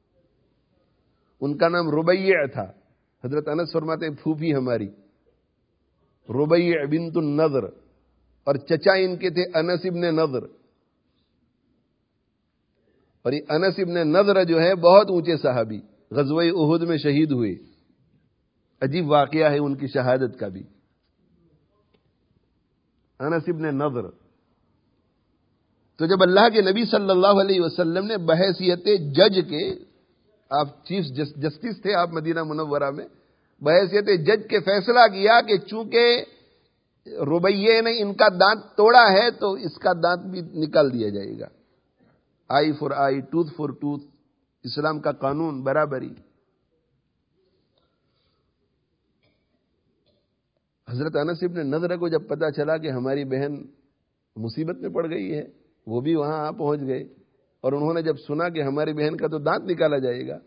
ان کا نام ربیع تھا. حضرت انس فرماتے ہیں پھوپھی ہماری ربیع بنت النضر، اور چچا ان کے تھے انس ابن نضر. اور یہ انس ابن نضر جو ہے بہت اونچے صحابی، غزوہ احد میں شہید ہوئے. عجیب واقعہ ہے ان کی شہادت کا بھی. انس ابن نضر. تو جب اللہ کے نبی صلی اللہ علیہ وسلم نے بحیثیت جج کے، آپ چیف جسٹس تھے آپ مدینہ منورہ میں، بحیثیت جج کے فیصلہ کیا کہ چونکہ ربیے نے ان کا دانت توڑا ہے تو اس کا دانت بھی نکال دیا جائے گا. Eye for eye, tooth for tooth, اسلام کا قانون برابری. حضرت انس ابن نضر کو جب پتا چلا کہ ہماری بہن مصیبت میں پڑ گئی ہے، وہ بھی وہاں آ پہنچ گئے، اور انہوں نے جب سنا کہ ہماری بہن کا تو دانت نکالا جائے گا،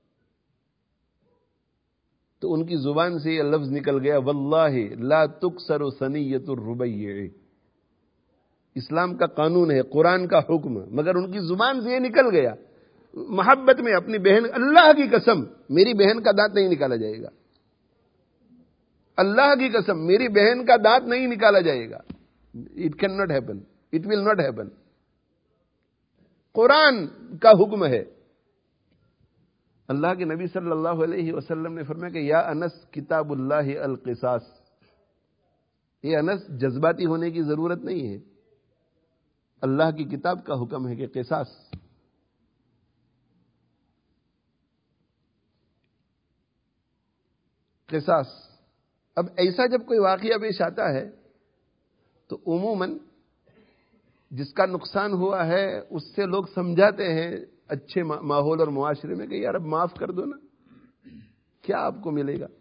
تو ان کی زبان سے یہ لفظ نکل گیا، واللہ لا تکسر ثنیۃ الربیع. اسلام کا قانون ہے، قرآن کا حکم، مگر ان کی زبان سے یہ نکل گیا. محبت میں اپنی بہن، اللہ کی قسم میری بہن کا دانت نہیں نکالا جائے گا، اللہ کی قسم میری بہن کا دانت نہیں نکالا جائے گا. It can not happen, it will not happen. قرآن کا حکم ہے. اللہ کے نبی صلی اللہ علیہ وسلم نے فرمایا کہ یا انس کتاب اللہ القصاص. یہ انس جذباتی ہونے کی ضرورت نہیں ہے، اللہ کی کتاب کا حکم ہے کہ قصاص. قصاص. اب ایسا جب کوئی واقعہ پیش آتا ہے تو عموماً جس کا نقصان ہوا ہے اس سے لوگ سمجھاتے ہیں اچھے ماحول اور معاشرے میں کہ یار اب معاف کر دو نا، کیا آپ کو ملے گا،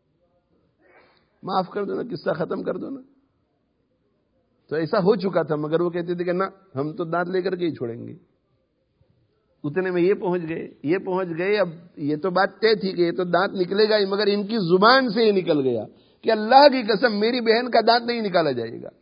معاف کر دو نا، قصہ ختم کر دو نا. تو ایسا ہو چکا تھا، مگر وہ کہتے تھے کہ نا ہم تو دانت لے کر کے ہی چھوڑیں گے. اتنے میں یہ پہنچ گئے یہ پہنچ گئے اب یہ تو بات طے تھی کہ یہ تو دانت نکلے گا ہی، مگر ان کی زبان سے یہ نکل گیا کہ اللہ کی قسم میری بہن کا دانت نہیں نکالا جائے گا.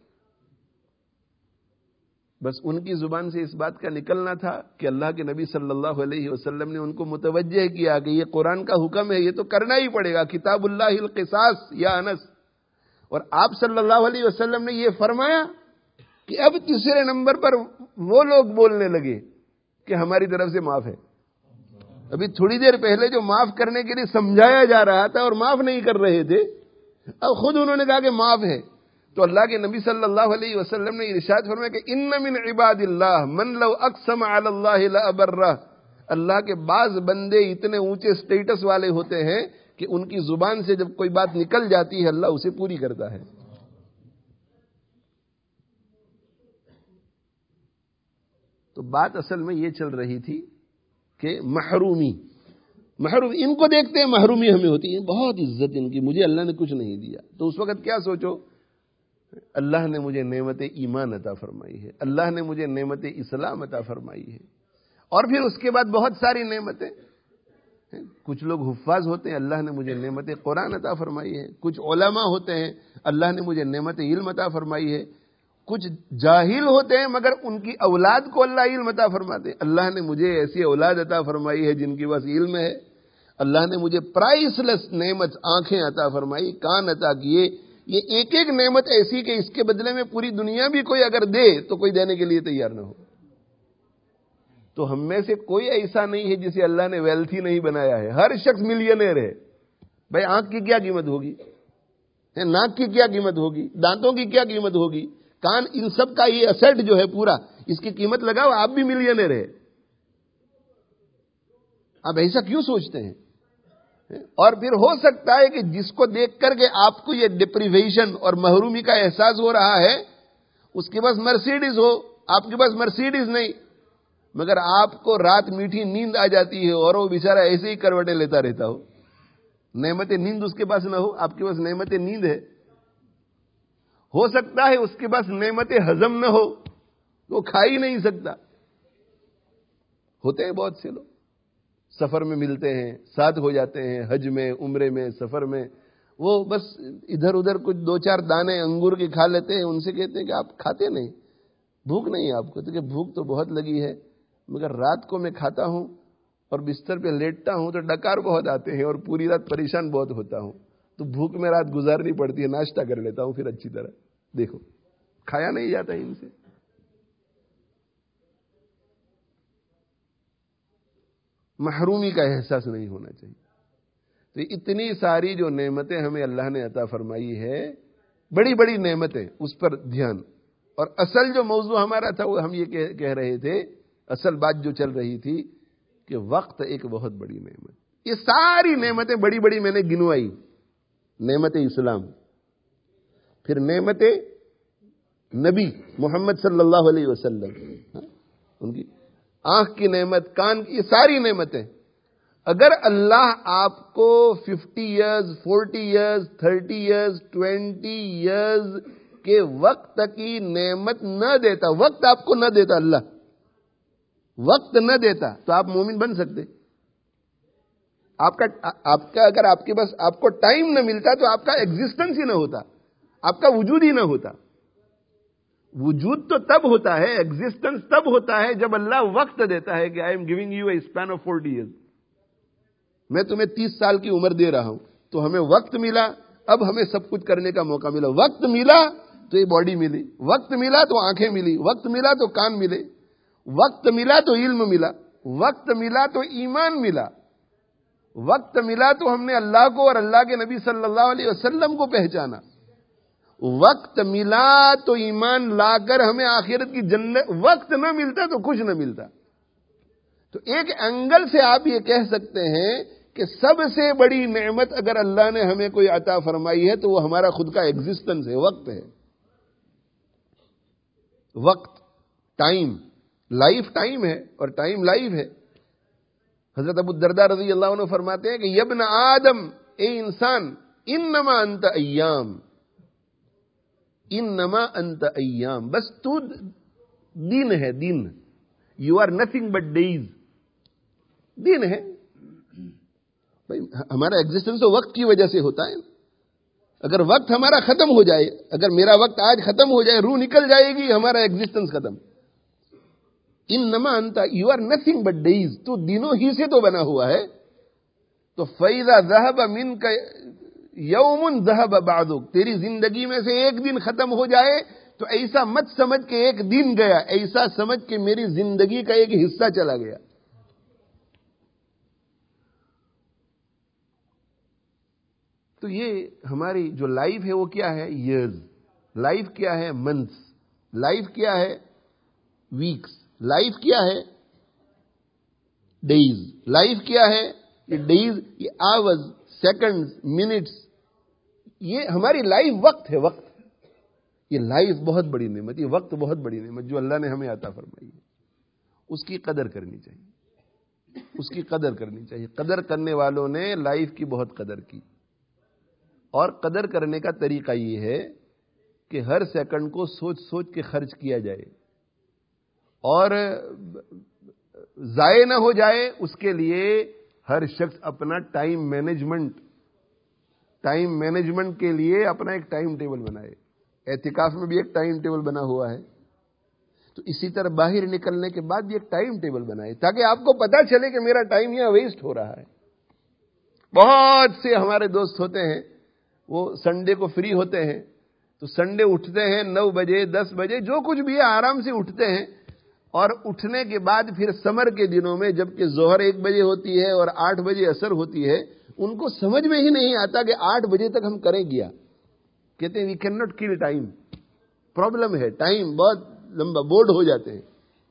بس ان کی زبان سے اس بات کا نکلنا تھا کہ اللہ کے نبی صلی اللہ علیہ وسلم نے ان کو متوجہ کیا کہ یہ قرآن کا حکم ہے، یہ تو کرنا ہی پڑے گا، کتاب اللہ القصاص یا انس. اور آپ صلی اللہ علیہ وسلم نے یہ فرمایا کہ اب تیسرے نمبر پر وہ لوگ بولنے لگے کہ ہماری طرف سے معاف ہے. ابھی تھوڑی دیر پہلے جو معاف کرنے کے لیے سمجھایا جا رہا تھا اور معاف نہیں کر رہے تھے، اب خود انہوں نے کہا کہ معاف ہے. تو اللہ کے نبی صلی اللہ علیہ وسلم نے ارشاد فرمایا کہ ان من عباد اللہ من لو اقسم علی اللہ لابرہ. اللہ کے بعض بندے اتنے اونچے سٹیٹس والے ہوتے ہیں کہ ان کی زبان سے جب کوئی بات نکل جاتی ہے اللہ اسے پوری کرتا ہے. تو بات اصل میں یہ چل رہی تھی کہ محرومی محروم ان کو دیکھتے ہیں محرومی ہمیں ہوتی ہے، بہت عزت ان کی، مجھے اللہ نے کچھ نہیں دیا. تو اس وقت کیا سوچو، اللہ نے مجھے نعمت ایمان عطا فرمائی ہے، اللہ نے مجھے نعمت اسلام عطا فرمائی ہے، اور پھر اس کے بعد بہت ساری نعمتیں. کچھ لوگ حفاظ ہوتے ہیں، اللہ نے مجھے نعمت قرآن عطا فرمائی ہے. کچھ علماء ہوتے ہیں، اللہ نے مجھے نعمت علم عطا فرمائی ہے. کچھ جاہل ہوتے ہیں مگر ان کی اولاد کو اللہ علم عطا فرماتے ہیں، اللہ نے مجھے ایسی اولاد عطا فرمائی ہے جن کی بس علم ہے. اللہ نے مجھے پرائس لیس نعمت آنکھیں عطا فرمائی، کان عطا کیے. یہ ایک ایک نعمت ایسی کہ اس کے بدلے میں پوری دنیا بھی کوئی اگر دے تو کوئی دینے کے لیے تیار نہ ہو. تو ہم میں سے کوئی ایسا نہیں ہے جسے اللہ نے ویلتھی نہیں بنایا ہے، ہر شخص ملینئر ہے. بھائی آنکھ کی کیا قیمت ہوگی، ناک کی کیا قیمت ہوگی، دانتوں کی کیا قیمت ہوگی، کان، ان سب کا یہ اسیٹ جو ہے پورا، اس کی قیمت لگاؤ، آپ بھی ملینئر ہے. آپ ایسا کیوں سوچتے ہیں؟ اور پھر ہو سکتا ہے کہ جس کو دیکھ کر کے آپ کو یہ ڈپریویشن اور محرومی کا احساس ہو رہا ہے، اس کے پاس مرسیڈیز ہو، آپ کے پاس مرسیڈیز نہیں، مگر آپ کو رات میٹھی نیند آ جاتی ہے اور وہ بیچارہ ایسے ہی کروٹیں لیتا رہتا ہو. نعمت نیند اس کے پاس نہ ہو، آپ کے پاس نعمت نیند ہے. ہو سکتا ہے اس کے پاس نعمت ہضم نہ ہو، وہ کھا ہی نہیں سکتا. ہوتے ہیں بہت سے لوگ سفر میں ملتے ہیں، ساتھ ہو جاتے ہیں، حج میں، عمرے میں، سفر میں، وہ بس ادھر ادھر کچھ دو چار دانے انگور کے کھا لیتے ہیں. ان سے کہتے ہیں کہ آپ کھاتے نہیں، بھوک نہیں آپ کو؟ تو کہ بھوک تو بہت لگی ہے، مگر رات کو میں کھاتا ہوں اور بستر پہ لیٹتا ہوں تو ڈکار بہت آتے ہیں اور پوری رات پریشان بہت ہوتا ہوں، تو بھوک میں رات گزارنی پڑتی ہے، ناشتہ کر لیتا ہوں پھر اچھی طرح. دیکھو کھایا نہیں جاتا ان سے. محرومی کا احساس نہیں ہونا چاہیے. تو اتنی ساری جو نعمتیں ہمیں اللہ نے عطا فرمائی ہے، بڑی بڑی نعمتیں، اس پر دھیان. اور اصل جو موضوع ہمارا تھا وہ ہم یہ کہہ رہے تھے، اصل بات جو چل رہی تھی کہ وقت ایک بہت بڑی نعمت. یہ ساری نعمتیں بڑی بڑی میں نے گنوائی. نعمت اسلام، پھر نعمت نبی محمد صلی اللہ علیہ وسلم، ان کی آنکھ کی نعمت، کان کی، یہ ساری نعمتیں. اگر اللہ آپ کو fifty years, forty years, thirty years, twenty years کے وقت کی نعمت نہ دیتا، وقت آپ کو نہ دیتا، اللہ وقت نہ دیتا، تو آپ مومن بن سکتے؟ آپ کا آپ کا اگر آپ کے پاس آپ کو ٹائم نہ ملتا تو آپ کا ایگزسٹنس ہی نہ ہوتا، آپ کا وجود ہی نہ ہوتا. وجود تو تب ہوتا ہے، ایگزسٹنس تب ہوتا ہے جب اللہ وقت دیتا ہے کہ I am giving you a span of forty years. میں تمہیں تیس سال کی عمر دے رہا ہوں، تو ہمیں وقت ملا، اب ہمیں سب کچھ کرنے کا موقع ملا. وقت ملا تو یہ باڈی ملی، وقت ملا تو آنکھیں ملی، وقت ملا تو کان ملے، وقت ملا تو علم ملا، وقت ملا تو ایمان ملا، وقت ملا تو ہم نے اللہ کو اور اللہ کے نبی صلی اللہ علیہ وسلم کو پہچانا، وقت ملا تو ایمان لا کر ہمیں آخرت کی جنت. وقت نہ ملتا تو کچھ نہ ملتا. تو ایک اینگل سے آپ یہ کہہ سکتے ہیں کہ سب سے بڑی نعمت اگر اللہ نے ہمیں کوئی عطا فرمائی ہے تو وہ ہمارا خود کا ایگزسٹنس ہے، وقت ہے. وقت، ٹائم، لائف ٹائم ہے اور ٹائم لائف ہے. حضرت ابو الدرداء رضی اللہ عنہ فرماتے ہیں کہ یبن آدم، اے انسان، انما انت ایام، انما انت ایام، بس تو دن ہے، دن. You are nothing but days. دن ہے. بھائی ہمارا ایگزسٹنس تو وقت کی وجہ سے ہوتا ہے. اگر وقت ہمارا ختم ہو جائے، اگر میرا وقت آج ختم ہو جائے، روح نکل جائے گی، ہمارا ایگزسٹنس ختم. انما انت، you are nothing but days, تو دنوں ہی سے تو بنا ہوا ہے. تو فَإِذَا ذَهَبَ مِنْكَ یوم ذَهَبَ بَعْدُكَ، تیری زندگی میں سے ایک دن ختم ہو جائے تو ایسا مت سمجھ کہ ایک دن گیا، ایسا سمجھ کہ میری زندگی کا ایک حصہ چلا گیا. تو یہ ہماری جو لائف ہے وہ کیا ہے؟ ایئرز. لائف کیا ہے؟ منتھس. لائف کیا ہے؟ ویکس. لائف کیا ہے؟ ڈیز. لائف کیا ہے؟ یہ ڈیز، یہ آورز، سیکنڈز، منٹس، یہ ہماری لائف وقت ہے. وقت، یہ لائف بہت بڑی نعمت، یہ وقت بہت بڑی نعمت جو اللہ نے ہمیں عطا فرمائی ہے. اس کی قدر کرنی چاہیے، اس کی قدر کرنی چاہیے. قدر کرنے والوں نے لائف کی بہت قدر کی. اور قدر کرنے کا طریقہ یہ ہے کہ ہر سیکنڈ کو سوچ سوچ کے خرچ کیا جائے اور ضائع نہ ہو جائے. اس کے لیے ہر شخص اپنا ٹائم مینجمنٹ ٹائم مینجمنٹ کے لیے اپنا ایک ٹائم ٹیبل بنائے. اعتکاف میں بھی ایک ٹائم ٹیبل بنا ہوا ہے، تو اسی طرح باہر نکلنے کے بعد بھی ایک ٹائم ٹیبل بنائے تاکہ آپ کو پتا چلے کہ میرا ٹائم یہاں ویسٹ ہو رہا ہے. بہت سے ہمارے دوست ہوتے ہیں، وہ سنڈے کو فری ہوتے ہیں تو سنڈے اٹھتے ہیں نو بجے، دس بجے، جو کچھ بھی ہے آرام سے اٹھتے ہیں. اور اٹھنے کے بعد پھر سمر کے دنوں میں جبکہ ظہر ایک بجے ہوتی ہے اور آٹھ بجے عصر ہوتی ہے، ان کو سمجھ میں ہی نہیں آتا کہ آٹھ بجے تک ہم کریں کیا. کہتے ہیں we can not kill time. Problem ہے، ٹائم بہت لمبا، بورڈ ہو جاتے ہیں.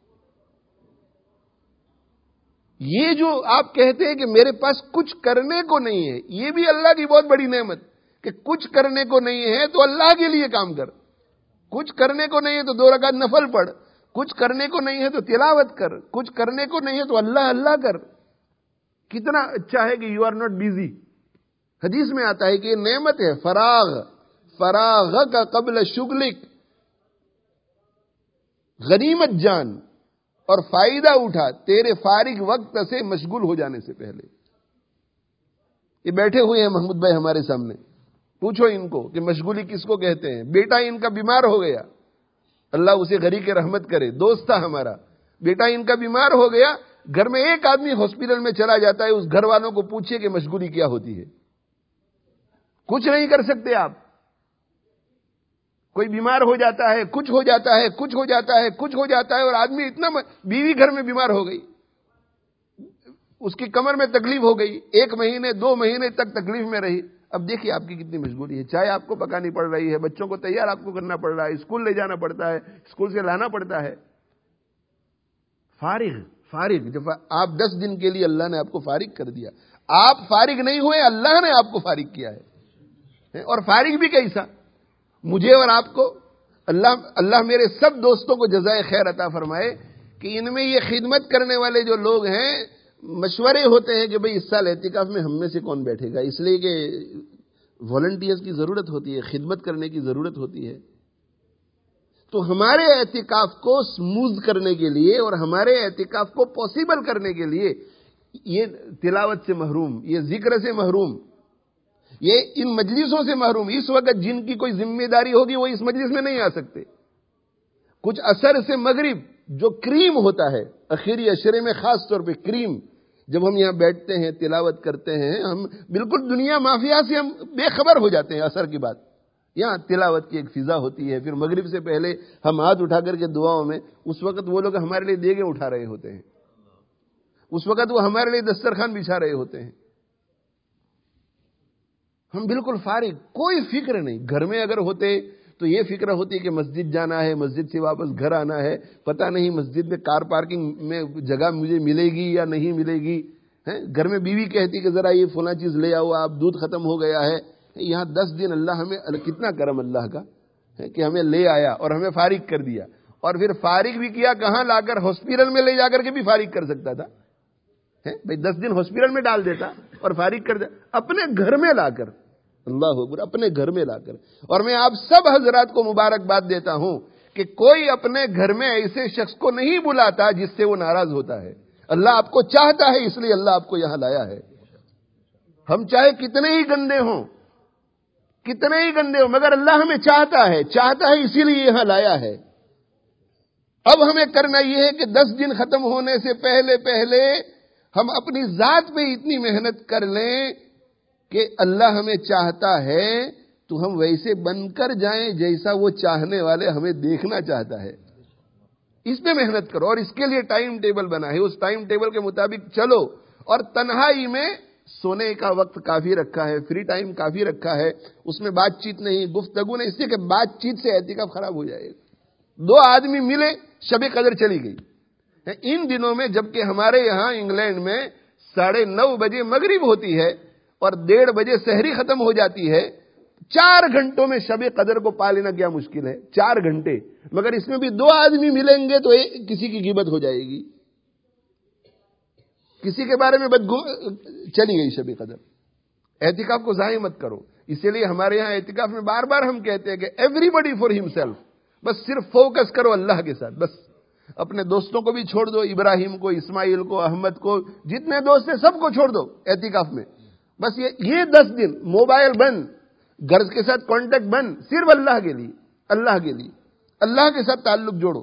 یہ جو آپ کہتے ہیں کہ میرے پاس کچھ کرنے کو نہیں ہے، یہ بھی اللہ کی بہت بڑی نعمت کہ کچھ کرنے کو نہیں ہے تو اللہ کے لیے کام کر. کچھ کرنے کو نہیں ہے تو دو رکعت نفل پڑھ، کچھ کرنے کو نہیں ہے تو تلاوت کر، کچھ کرنے کو نہیں ہے تو اللہ اللہ کر. کتنا اچھا ہے کہ یو آر ناٹ بیزی. حدیث میں آتا ہے کہ یہ نعمت ہے. فراغ فراغ کا قبل شغلک، غنیمت جان اور فائدہ اٹھا تیرے فارغ وقت سے مشغول ہو جانے سے پہلے. یہ بیٹھے ہوئے ہیں محمود بھائی ہمارے سامنے، پوچھو ان کو کہ مشغولی کس کو کہتے ہیں. بیٹا ان کا بیمار ہو گیا، اللہ اسے غریق رحمت کرے، دوست تھا ہمارا. بیٹا ان کا بیمار ہو گیا، گھر میں ایک آدمی ہاسپٹل میں چلا جاتا ہے، اس گھر والوں کو پوچھئے کہ مشغولی کیا ہوتی ہے. کچھ نہیں کر سکتے آپ. کوئی بیمار ہو جاتا ہے، کچھ ہو جاتا ہے، کچھ ہو جاتا ہے، کچھ ہو جاتا ہے، اور آدمی اتنا، بیوی گھر میں بیمار ہو گئی، اس کی کمر میں تکلیف ہو گئی، ایک مہینے دو مہینے تک تکلیف میں رہی. اب دیکھیے آپ کی کتنی مشغولی ہے، چائے آپ کو پکانی پڑ رہی ہے، بچوں کو تیار آپ کو کرنا پڑ رہا ہے، اسکول لے جانا پڑتا ہے، اسکول سے لانا پڑتا ہے. فارغ فارغ جب آپ دس دن کے لیے اللہ نے آپ کو فارغ کر دیا، آپ فارغ نہیں ہوئے، اللہ نے آپ کو فارغ کیا ہے. اور فارغ بھی کیسا؟ مجھے اور آپ کو اللہ اللہ میرے سب دوستوں کو جزائے خیر عطا فرمائے کہ ان میں یہ خدمت کرنے والے جو لوگ ہیں مشورے ہوتے ہیں کہ بھئی اس سال اعتکاف میں ہم میں سے کون بیٹھے گا، اس لیے کہ والنٹیئرز کی ضرورت ہوتی ہے، خدمت کرنے کی ضرورت ہوتی ہے. تو ہمارے اعتکاف کو سموز کرنے کے لیے اور ہمارے اعتکاف کو پاسبل کرنے کے لیے یہ تلاوت سے محروم، یہ ذکر سے محروم، یہ ان مجلسوں سے محروم، اس وقت جن کی کوئی ذمہ داری ہوگی وہ اس مجلس میں نہیں آ سکتے. کچھ عصر سے مغرب جو کریم ہوتا ہے اخیری عشرے میں، خاص طور پہ کریم، جب ہم یہاں بیٹھتے ہیں تلاوت کرتے ہیں، ہم بالکل دنیا مافیا سے ہم بے خبر ہو جاتے ہیں. عصر کی بات، یہاں تلاوت کی ایک فضا ہوتی ہے. پھر مغرب سے پہلے ہم ہاتھ اٹھا کر کے دعاؤں میں، اس وقت وہ لوگ ہمارے لیے دیگیں اٹھا رہے ہوتے ہیں، اس وقت وہ ہمارے لیے دسترخوان بچھا رہے ہوتے ہیں. ہم بالکل فارغ، کوئی فکر نہیں. گھر میں اگر ہوتے تو یہ فکر ہوتی کہ مسجد جانا ہے، مسجد سے واپس گھر آنا ہے، پتہ نہیں مسجد میں کار پارکنگ میں جگہ مجھے ملے گی یا نہیں ملے گی. گھر میں بیوی کہتی کہ ذرا یہ فلاں چیز لے آؤ، آپ دودھ ختم ہو گیا ہے. یہاں دس دن اللہ ہمیں، کتنا کرم اللہ کا کہ ہمیں لے آیا اور ہمیں فارغ کر دیا. اور پھر فارغ بھی کیا کہاں؟ لا کر ہاسپٹل میں لے جا کر کے بھی فارغ کر سکتا تھا. بھائی دس دن ہاسپٹل میں ڈال دیتا اور فارغ کر دیتا، اپنے گھر میں لا کر، اللہ اکبر، اپنے گھر میں لا کر. اور میں آپ سب حضرات کو مبارکباد دیتا ہوں کہ کوئی اپنے گھر میں ایسے شخص کو نہیں بلاتا جس سے وہ ناراض ہوتا ہے. اللہ آپ کو چاہتا ہے، اس لیے اللہ آپ کو یہاں لایا ہے. ہم چاہے کتنے ہی گندے ہوں، کتنے ہی گندے ہوں، مگر اللہ ہمیں چاہتا ہے، چاہتا ہے اسی لیے یہاں لایا ہے. اب ہمیں کرنا یہ ہے کہ دس دن ختم ہونے سے پہلے پہلے ہم اپنی ذات پہ اتنی محنت کر لیں کہ اللہ ہمیں چاہتا ہے تو ہم ویسے بن کر جائیں جیسا وہ چاہنے والے ہمیں دیکھنا چاہتا ہے. اس پہ محنت کرو اور اس کے لیے ٹائم ٹیبل بنا ہے، اس ٹائم ٹیبل کے مطابق چلو. اور تنہائی میں سونے کا وقت کافی رکھا ہے، فری ٹائم کافی رکھا ہے، اس میں بات چیت نہیں، گفتگو نہیں، اس لیے کہ بات چیت سے اعتکاف خراب ہو جائے گا. دو آدمی ملے، شب قدر چلی گئی. ان دنوں میں جبکہ ہمارے یہاں انگلینڈ میں ساڑھے نو بجے مغرب ہوتی ہے اور ڈیڑھ بجے سحری ختم ہو جاتی ہے، چار گھنٹوں میں شب قدر کو پا لینا کیا مشکل ہے؟ چار گھنٹے. مگر اس میں بھی دو آدمی ملیں گے تو کسی کی غیبت ہو جائے گی، کسی کے بارے میں بدگو چلی گئی شب قدر. اعتکاف کو ضائع مت کرو. اسی لیے ہمارے یہاں اعتکاف میں بار بار ہم کہتے ہیں کہ everybody for himself, بس صرف فوکس کرو اللہ کے ساتھ. بس اپنے دوستوں کو بھی چھوڑ دو، ابراہیم کو، اسماعیل کو، احمد کو، جتنے دوست ہیں سب کو چھوڑ دو اعتکاف میں. بس یہ یہ دس دن موبائل بند، گھر کے ساتھ کانٹیکٹ بند، صرف اللہ کے لیے، اللہ کے لیے، اللہ کے ساتھ تعلق جوڑو.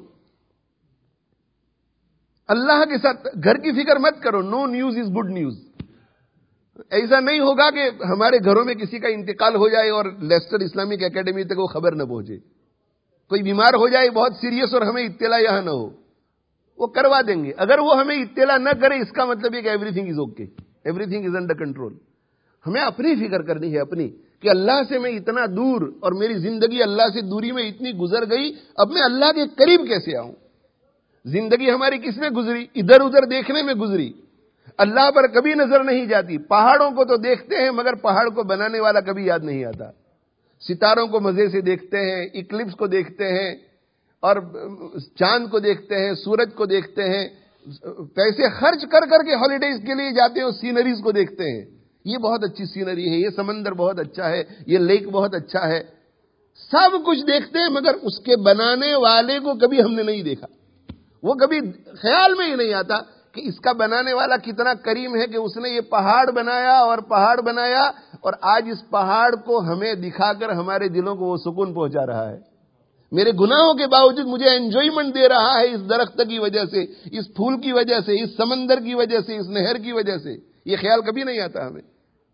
اللہ کے ساتھ گھر کی فکر مت کرو. No news is good news. ایسا نہیں ہوگا کہ ہمارے گھروں میں کسی کا انتقال ہو جائے اور لیسٹر اسلامک اکیڈمی تک وہ خبر نہ پہنچے. کوئی بیمار ہو جائے بہت سیریس اور ہمیں اطلاع یہاں نہ ہو، وہ کروا دیں گے. اگر وہ ہمیں اطلاع نہ کرے اس کا مطلب یہ کہ everything is okay, everything is under control. ہمیں اپنی فکر کرنی ہے، اپنی، کہ اللہ سے میں اتنا دور اور میری زندگی اللہ سے دوری میں اتنی گزر گئی، اب میں اللہ کے قریب کیسے آؤں؟ زندگی ہماری کس میں گزری؟ ادھر ادھر دیکھنے میں گزری. اللہ پر کبھی نظر نہیں جاتی. پہاڑوں کو تو دیکھتے ہیں مگر پہاڑ کو بنانے والا کبھی یاد نہیں آتا. ستاروں کو مزے سے دیکھتے ہیں، اکلپس کو دیکھتے ہیں، اور چاند کو دیکھتے ہیں، سورج کو دیکھتے ہیں، پیسے خرچ کر کر کے ہالیڈیز کے لیے جاتے ہیں، سینریز کو دیکھتے ہیں. یہ بہت اچھی سینری ہے، یہ سمندر بہت اچھا ہے، یہ لیک بہت اچھا ہے. سب کچھ دیکھتے ہیں مگر اس کے بنانے والے کو کبھی ہم نے نہیں دیکھا. وہ کبھی خیال میں ہی نہیں آتا کہ اس کا بنانے والا کتنا کریم ہے کہ اس نے یہ پہاڑ بنایا اور پہاڑ بنایا، اور آج اس پہاڑ کو ہمیں دکھا کر ہمارے دلوں کو وہ سکون پہنچا رہا ہے. میرے گناہوں کے باوجود مجھے انجوائمنٹ دے رہا ہے اس درخت کی وجہ سے، اس پھول کی وجہ سے، اس سمندر کی وجہ سے، اس نہر کی وجہ سے. یہ خیال کبھی نہیں آتا ہمیں.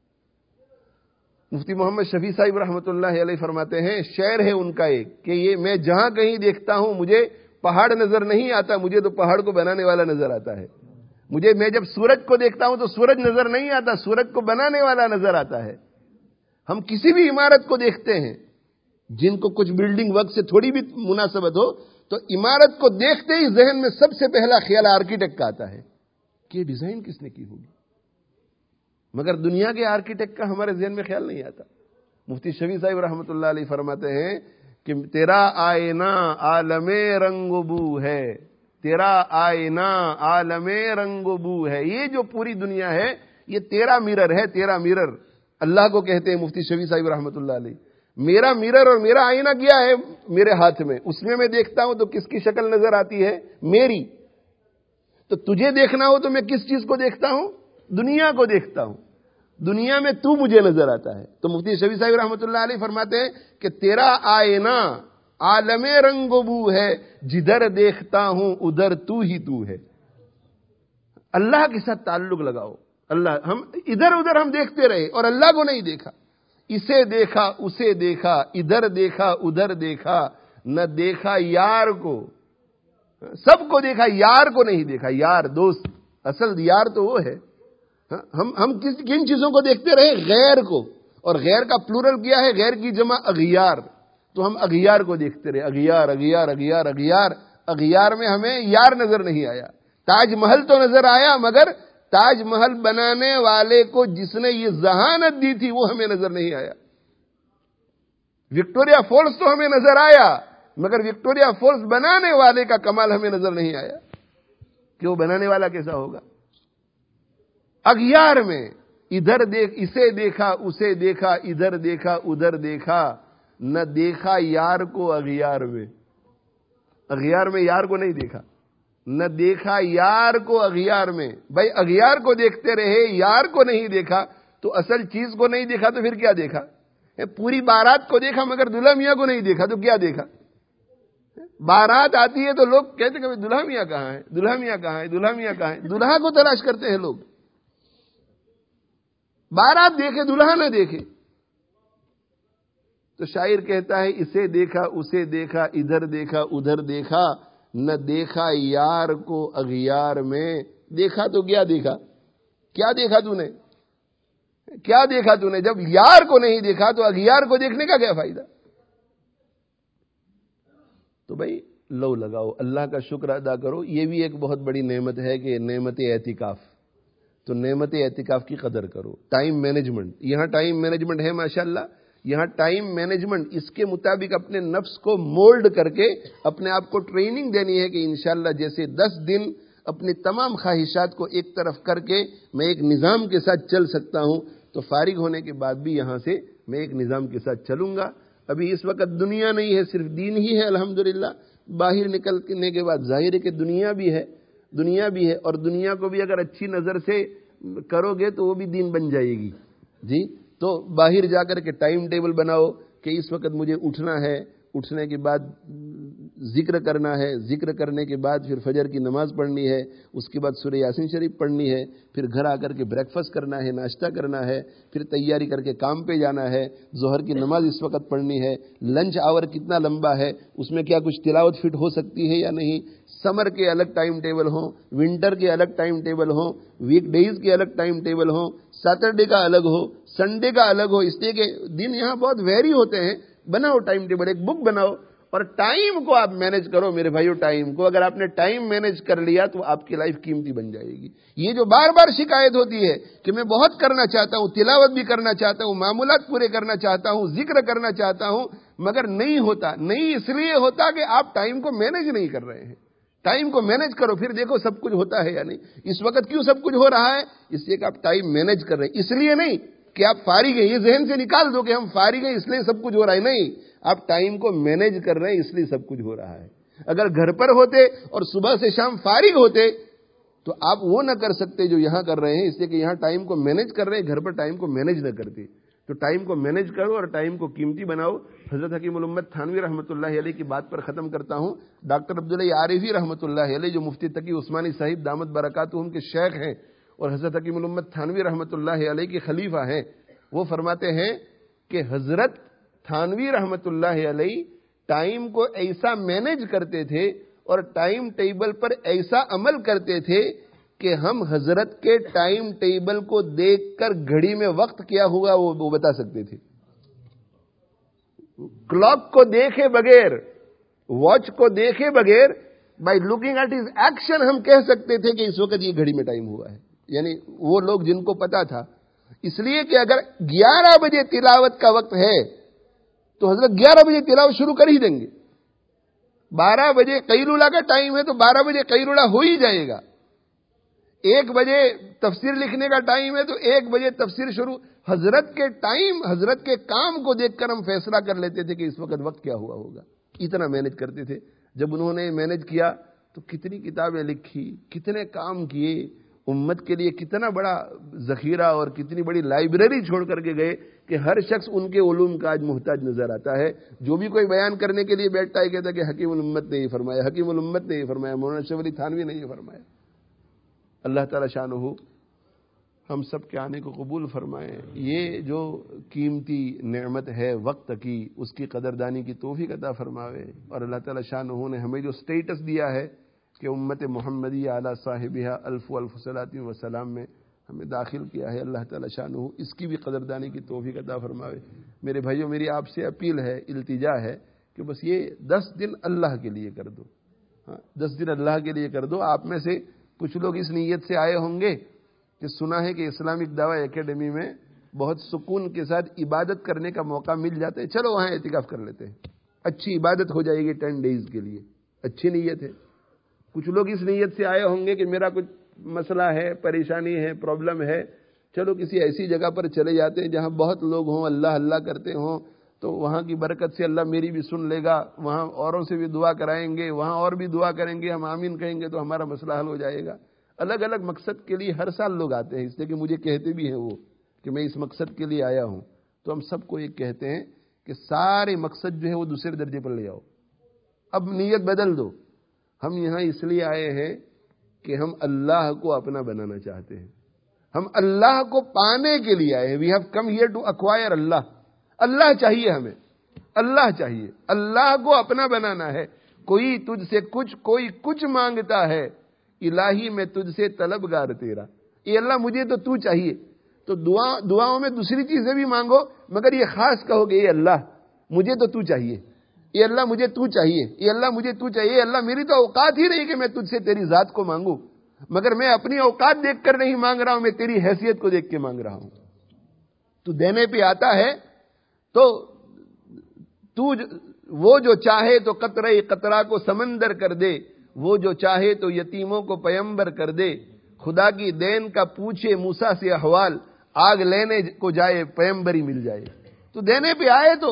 مفتی محمد شفیع صاحب رحمۃ اللہ علیہ فرماتے ہیں، شعر ہے ان کا ایک، کہ یہ میں جہاں کہیں دیکھتا ہوں مجھے پہاڑ نظر نہیں آتا، مجھے تو پہاڑ کو بنانے والا نظر آتا ہے. مجھے میں جب سورج کو دیکھتا ہوں تو سورج نظر نہیں آتا، سورج کو بنانے والا نظر آتا ہے. ہم کسی بھی عمارت کو دیکھتے ہیں، جن کو کچھ بلڈنگ ورک سے تھوڑی بھی مناسبت ہو، تو عمارت کو دیکھتے ہی ذہن میں سب سے پہلا خیال آرکیٹیکٹ کا آتا ہے کہ یہ ڈیزائن کس نے کی ہوگی، مگر دنیا کے آرکیٹیکٹ کا ہمارے ذہن میں خیال نہیں آتا۔ مفتی شفیع صاحب رحمۃ اللہ علیہ فرماتے ہیں کہ تیرا آئینہ عالم رنگ و بو ہے، تیرا آئینہ عالم رنگ و بو ہے، یہ جو پوری دنیا ہے یہ تیرا میرر ہے، تیرا میرر اللہ کو کہتے ہیں مفتی شفیع صاحب رحمۃ اللہ علیہ۔ میرا میرر اور میرا آئینہ کیا ہے؟ میرے ہاتھ میں، اس میں میں دیکھتا ہوں تو کس کی شکل نظر آتی ہے؟ میری۔ تو تجھے دیکھنا ہو تو میں کس چیز کو دیکھتا ہوں؟ دنیا کو دیکھتا ہوں، دنیا میں تو مجھے نظر آتا ہے۔ تو مفتی شفیع صاحب رحمۃ اللہ علیہ فرماتے ہیں کہ تیرا آئینہ عالم رنگ و بو ہے، جدھر دیکھتا ہوں ادھر تو ہی تو ہے۔ اللہ کے ساتھ تعلق لگاؤ۔ اللہ، ہم ادھر ادھر ہم دیکھتے رہے اور اللہ کو نہیں دیکھا، اسے دیکھا اسے دیکھا، ادھر دیکھا ادھر دیکھا، نہ دیکھا یار کو، سب کو دیکھا یار کو نہیں دیکھا۔ یار دوست، اصل یار تو وہ ہے۔ ہم ہم کس کن چیزوں کو دیکھتے رہے؟ غیر کو، اور غیر کا پلورل کیا ہے؟ غیر کی جمع اغیار، تو ہم اغیار کو دیکھتے رہے، اغیار اغیار اغیار اغیار اغیار میں ہمیں یار نظر نہیں آیا۔ تاج محل تو نظر آیا، مگر تاج محل بنانے والے کو جس نے یہ ذہانت دی تھی وہ ہمیں نظر نہیں آیا۔ وکٹوریا فالس تو ہمیں نظر آیا، مگر وکٹوریا فالس بنانے والے کا کمال ہمیں نظر نہیں آیا کہ وہ بنانے والا کیسا ہوگا۔ اغیار میں ادھر دیکھ، اسے دیکھا اسے دیکھا، ادھر دیکھا ادھر دیکھا، نہ دیکھا یار کو اغیار میں۔ اغیار میں یار کو نہیں دیکھا، نہ دیکھا یار کو اغیار میں۔ بھائی اغیار کو دیکھتے رہے، یار کو نہیں دیکھا، تو اصل چیز کو نہیں دیکھا تو پھر کیا دیکھا؟ پوری بارات کو دیکھا مگر دلہا میاں کو نہیں دیکھا تو کیا دیکھا؟ بارات آتی ہے تو لوگ کہتے کہ دلہا میاں کہاں ہے، دلہا میاں کہاں ہے، دلہا میاں کہاں ہے، دلہا کو تلاش کرتے ہیں لوگ۔ بارات دیکھے دلہا نہ دیکھے۔ تو شاعر کہتا ہے اسے دیکھا اسے دیکھا، ادھر دیکھا ادھر دیکھا، نہ دیکھا یار کو اغیار میں۔ دیکھا تو کیا دیکھا؟ کیا دیکھا تو نے؟ کیا دیکھا تو نے؟ جب یار کو نہیں دیکھا تو اغیار کو دیکھنے کا کیا فائدہ؟ تو بھائی لو لگاؤ، اللہ کا شکر ادا کرو۔ یہ بھی ایک بہت بڑی نعمت ہے کہ نعمت اعتکاف، تو نعمت اعتکاف کی قدر کرو۔ ٹائم مینجمنٹ، یہاں ٹائم مینجمنٹ ہے ماشاءاللہ، یہاں ٹائم مینجمنٹ، اس کے مطابق اپنے نفس کو مولڈ کر کے اپنے آپ کو ٹریننگ دینی ہے کہ انشاءاللہ جیسے دس دن اپنی تمام خواہشات کو ایک طرف کر کے میں ایک نظام کے ساتھ چل سکتا ہوں، تو فارغ ہونے کے بعد بھی یہاں سے میں ایک نظام کے ساتھ چلوں گا۔ ابھی اس وقت دنیا نہیں ہے، صرف دین ہی ہے الحمدللہ۔ باہر نکلنے کے بعد ظاہر ہے کہ دنیا بھی ہے، دنیا بھی ہے، اور دنیا کو بھی اگر اچھی نظر سے کرو گے تو وہ بھی دین بن جائے گی۔ جی، تو باہر جا کر کے ٹائم ٹیبل بناؤ کہ اس وقت مجھے اٹھنا ہے، اٹھنے کے بعد ذکر کرنا ہے، ذکر کرنے کے بعد پھر فجر کی نماز پڑھنی ہے، اس کے بعد سورہ یاسین شریف پڑھنی ہے، پھر گھر آ کر کے بریک فاسٹ کرنا ہے، ناشتہ کرنا ہے، پھر تیاری کر کے کام پہ جانا ہے، ظہر کی نماز اس وقت پڑھنی ہے، لنچ آور کتنا لمبا ہے، اس میں کیا کچھ تلاوت فٹ ہو سکتی ہے یا نہیں، سمر کے الگ ٹائم ٹیبل ہوں، ونٹر کے الگ ٹائم ٹیبل ہوں، ویک ڈیز کے الگ ٹائم ٹیبل ہوں، سیٹرڈے کا الگ ہو، سنڈے کا الگ ہو، اس لیے کہ دن یہاں بہت ویری ہوتے ہیں۔ بناؤ ٹائم ٹیبل، ایک بک بناؤ اور ٹائم کو آپ مینج کرو میرے بھائیو۔ ٹائم کو اگر آپ نے ٹائم مینج کر لیا تو آپ کی لائف قیمتی بن جائے گی۔ یہ جو بار بار شکایت ہوتی ہے کہ میں بہت کرنا چاہتا ہوں، تلاوت بھی کرنا چاہتا ہوں، معمولات پورے کرنا چاہتا ہوں، ذکر کرنا چاہتا ہوں، مگر نہیں ہوتا، نہیں اس لیے ہوتا کہ آپ ٹائم کو مینج نہیں کر رہے ہیں۔ ٹائم کو مینج کرو، پھر دیکھو سب کچھ ہوتا ہے یا نہیں۔ اس وقت کیوں سب کچھ ہو رہا ہے؟ اس لیے کہ آپ ٹائم مینج کر رہے ہیں، اس لیے نہیں کہ آپ فارغ ہیں۔ یہ ذہن سے نکال دو کہ ہم فارغ ہیں اس لیے سب کچھ ہو رہا ہے، نہیں، آپ ٹائم کو مینج کر رہے ہیں اس لیے سب کچھ ہو رہا ہے۔ اگر گھر پر ہوتے اور صبح سے شام فارغ ہوتے تو آپ وہ نہ کر سکتے جو یہاں کر رہے ہیں، اس لیے کہ یہاں ٹائم کو مینج کر رہے ہیں، گھر پر ٹائم کو مینج نہ کرتے۔ تو ٹائم کو مینج کرو اور ٹائم کو قیمتی بناؤ۔ حضرت حکیم الامت تھانوی رحمۃ اللہ علیہ کی بات پر ختم کرتا ہوں۔ ڈاکٹر عبداللہ عارفی رحمۃ اللہ علیہ جو مفتی تقی عثمانی صاحب دامت برکاتہم کے شیخ ہیں اور حضرت حکیم الامت تھانوی رحمۃ اللہ علیہ کے خلیفہ ہیں، وہ فرماتے ہیں کہ حضرت تھانوی رحمۃ اللہ علیہ ٹائم کو ایسا مینج کرتے تھے اور ٹائم ٹیبل پر ایسا عمل کرتے تھے کہ ہم حضرت کے ٹائم ٹیبل کو دیکھ کر گھڑی میں وقت کیا ہوا وہ بتا سکتے تھے۔ کلاک کو دیکھے بغیر، واچ کو دیکھے بغیر، by looking at his action ہم کہہ سکتے تھے کہ اس وقت یہ گھڑی میں ٹائم ہوا ہے. یعنی وہ لوگ جن کو پتا تھا، اس لیے کہ اگر گیارہ بجے تلاوت کا وقت ہے تو حضرت گیارہ بجے تلاوت شروع کر ہی دیں گے. بارہ بجے قیلولہ کا ٹائم ہے تو بارہ بجے قیلولہ ہو ہی جائے گا. ایک بجے تفسیر لکھنے کا ٹائم ہے تو ایک بجے تفسیر شروع. حضرت کے ٹائم، حضرت کے کام کو دیکھ کر ہم فیصلہ کر لیتے تھے کہ اس وقت وقت کیا ہوا ہوگا. اتنا مینج کرتے تھے. جب انہوں نے مینج کیا تو کتنی کتابیں لکھی، کتنے کام کیے، امت کے لیے کتنا بڑا ذخیرہ اور کتنی بڑی لائبریری چھوڑ کر کے گئے کہ ہر شخص ان کے علوم کا آج محتاج نظر آتا ہے. جو بھی کوئی بیان کرنے کے لیے بیٹھتا ہے کہتا ہے کہ حکیم الامت نے یہ فرمایا، حکیم الامت نے یہ فرمایا، مولانا اشرف علی تھانوی نے یہ فرمایا. اللہ تعالی شانہ ہم سب کے آنے کو قبول فرمائے. یہ جو قیمتی نعمت ہے وقت کی، اس کی قدردانی کی توفیق عطا فرماوے. اور اللہ تعالی شانہ نے ہمیں جو سٹیٹس دیا ہے کہ امت محمدی اعلیٰ صاحبہ الف الف صلاۃ و سلام میں ہمیں داخل کیا ہے، اللہ تعالی شانہ اس کی بھی قدردانی کی توفیق عطا فرماوے. میرے بھائیوں، میری آپ سے اپیل ہے، التجا ہے کہ بس یہ دس دن اللہ کے لیے کر دو. ہاں، دس دن اللہ کے لیے کر دو. آپ میں سے کچھ لوگ اس نیت سے آئے ہوں گے کہ سنا ہے کہ اسلامک دعوی اکیڈمی میں بہت سکون کے ساتھ عبادت کرنے کا موقع مل جاتا ہے، چلو وہاں اعتکاف کر لیتے ہیں، اچھی عبادت ہو جائے گی ٹین ڈیز کے لیے. اچھی نیت ہے. کچھ لوگ اس نیت سے آئے ہوں گے کہ میرا کچھ مسئلہ ہے، پریشانی ہے، پرابلم ہے، چلو کسی ایسی جگہ پر چلے جاتے ہیں جہاں بہت لوگ ہوں، اللہ اللہ کرتے ہوں، تو وہاں کی برکت سے اللہ میری بھی سن لے گا، وہاں اوروں سے بھی دعا کرائیں گے، وہاں اور بھی دعا کریں گے، ہم آمین کہیں گے تو ہمارا مسئلہ حل ہو جائے گا. الگ الگ مقصد کے لیے ہر سال لوگ آتے ہیں، اس لیے کہ مجھے کہتے بھی ہیں وہ کہ میں اس مقصد کے لیے آیا ہوں. تو ہم سب کو ایک کہتے ہیں کہ سارے مقصد جو ہے وہ دوسرے درجے پر لے آؤ. اب نیت بدل دو. ہم یہاں اس لیے آئے ہیں کہ ہم اللہ کو اپنا بنانا چاہتے ہیں، ہم اللہ کو پانے کے لیے آئے ہیں. We have come here to acquire اللہ. اللہ چاہیے ہمیں، اللہ چاہیے، اللہ کو اپنا بنانا ہے. کوئی تجھ سے کچھ، کوئی کچھ مانگتا ہے، الہی میں تجھ سے طلبگار تیرا. یہ اللہ مجھے تو تو چاہیے. تو دعا دعاؤں میں دوسری چیزیں بھی مانگو، مگر یہ خاص کہو کہ یہ اللہ مجھے تو تو چاہیے، یہ اللہ مجھے تو چاہیے، یہ اللہ مجھے تو چاہیے. یہ اللہ میری تو اوقات ہی نہیں کہ میں تجھ سے تیری ذات کو مانگوں، مگر میں اپنی اوقات دیکھ کر نہیں مانگ رہا ہوں، میں تیری حیثیت کو دیکھ کے مانگ رہا ہوں. تو دینے پہ آتا ہے تو تو وہ جو چاہے تو قطرہ قطرہ کو سمندر کر دے، وہ جو چاہے تو یتیموں کو پیمبر کر دے. خدا کی دین کا پوچھے موسیٰ سے احوال، آگ لینے کو جائے پیمبری مل جائے. تو دینے پہ آئے تو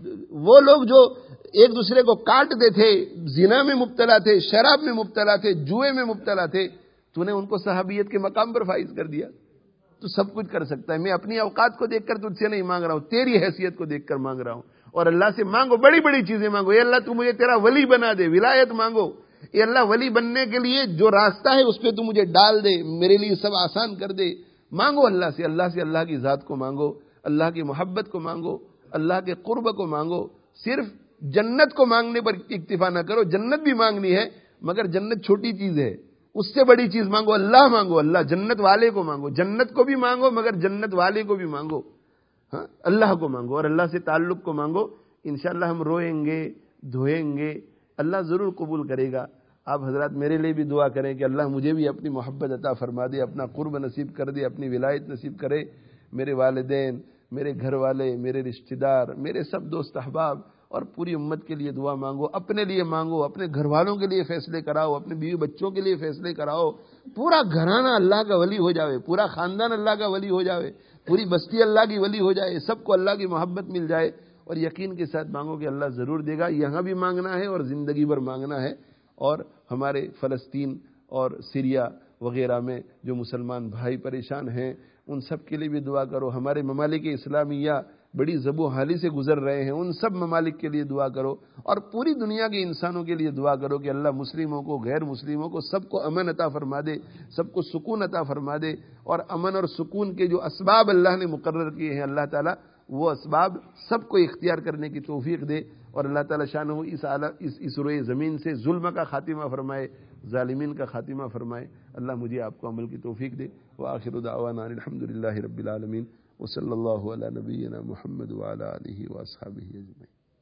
وہ لوگ جو ایک دوسرے کو کاٹتے تھے، زنا میں مبتلا تھے، شراب میں مبتلا تھے، جوئے میں مبتلا تھے، تو نے ان کو صحابیت کے مقام پر فائز کر دیا. تو سب کچھ کر سکتا ہے. میں اپنی اوقات کو دیکھ کر تجھ سے نہیں مانگ رہا ہوں، تیری حیثیت کو دیکھ کر مانگ رہا ہوں. اور اللہ سے مانگو، بڑی بڑی چیزیں مانگو. اے اللہ تو مجھے تیرا ولی بنا دے، ولایت مانگو. اے اللہ ولی بننے کے لیے جو راستہ ہے اس پہ تو مجھے ڈال دے، میرے لیے سب آسان کر دے. مانگو اللہ سے، اللہ سے اللہ کی ذات کو مانگو، اللہ کی محبت کو مانگو، اللہ کے قرب کو مانگو. صرف جنت کو مانگنے پر اکتفا نہ کرو. جنت بھی مانگنی ہے مگر جنت چھوٹی چیز ہے، اس سے بڑی چیز مانگو. اللہ مانگو، اللہ جنت والے کو مانگو. جنت کو بھی مانگو مگر جنت والے کو بھی مانگو. ہاں، اللہ کو مانگو اور اللہ سے تعلق کو مانگو. انشاءاللہ ہم روئیں گے، دھوئیں گے، اللہ ضرور قبول کرے گا. آپ حضرات میرے لیے بھی دعا کریں کہ اللہ مجھے بھی اپنی محبت عطا فرما دے، اپنا قرب نصیب کر دے، اپنی ولایت نصیب کرے. میرے والدین، میرے گھر والے، میرے رشتہ دار، میرے سب دوست احباب اور پوری امت کے لیے دعا مانگو. اپنے لیے مانگو، اپنے گھر والوں کے لیے فیصلے کراؤ، اپنے بیوی بچوں کے لیے فیصلے کراؤ. پورا گھرانہ اللہ کا ولی ہو جاوے، پورا خاندان اللہ کا ولی ہو جاوے، پوری بستی اللہ کی ولی ہو جائے، سب کو اللہ کی محبت مل جائے. اور یقین کے ساتھ مانگو کہ اللہ ضرور دے گا. یہاں بھی مانگنا ہے اور زندگی بھر مانگنا ہے. اور ہمارے فلسطین اور سیریا وغیرہ میں جو مسلمان بھائی پریشان ہیں ان سب کے لیے بھی دعا کرو. ہمارے ممالک اسلامیہ بڑی زب و حالی سے گزر رہے ہیں، ان سب ممالک کے لیے دعا کرو. اور پوری دنیا کے انسانوں کے لیے دعا کرو کہ اللہ مسلموں کو، غیر مسلموں کو، سب کو امن عطا فرما دے، سب کو سکون عطا فرما دے. اور امن اور سکون کے جو اسباب اللہ نے مقرر کیے ہیں، اللہ تعالیٰ وہ اسباب سب کو اختیار کرنے کی توفیق دے. اور اللہ تعالیٰ شانہ اس اس اس روئے زمین سے ظلم کا خاتمہ فرمائے، ظالمین کا خاتمہ فرمائے. اللہ مجھے آپ کو عمل کی توفیق دے. وآخر دعوانا الحمدللہ رب العالمین، وصلی اللہ علی نبینا محمد وعلی آلہ واصحابہ اجمعین.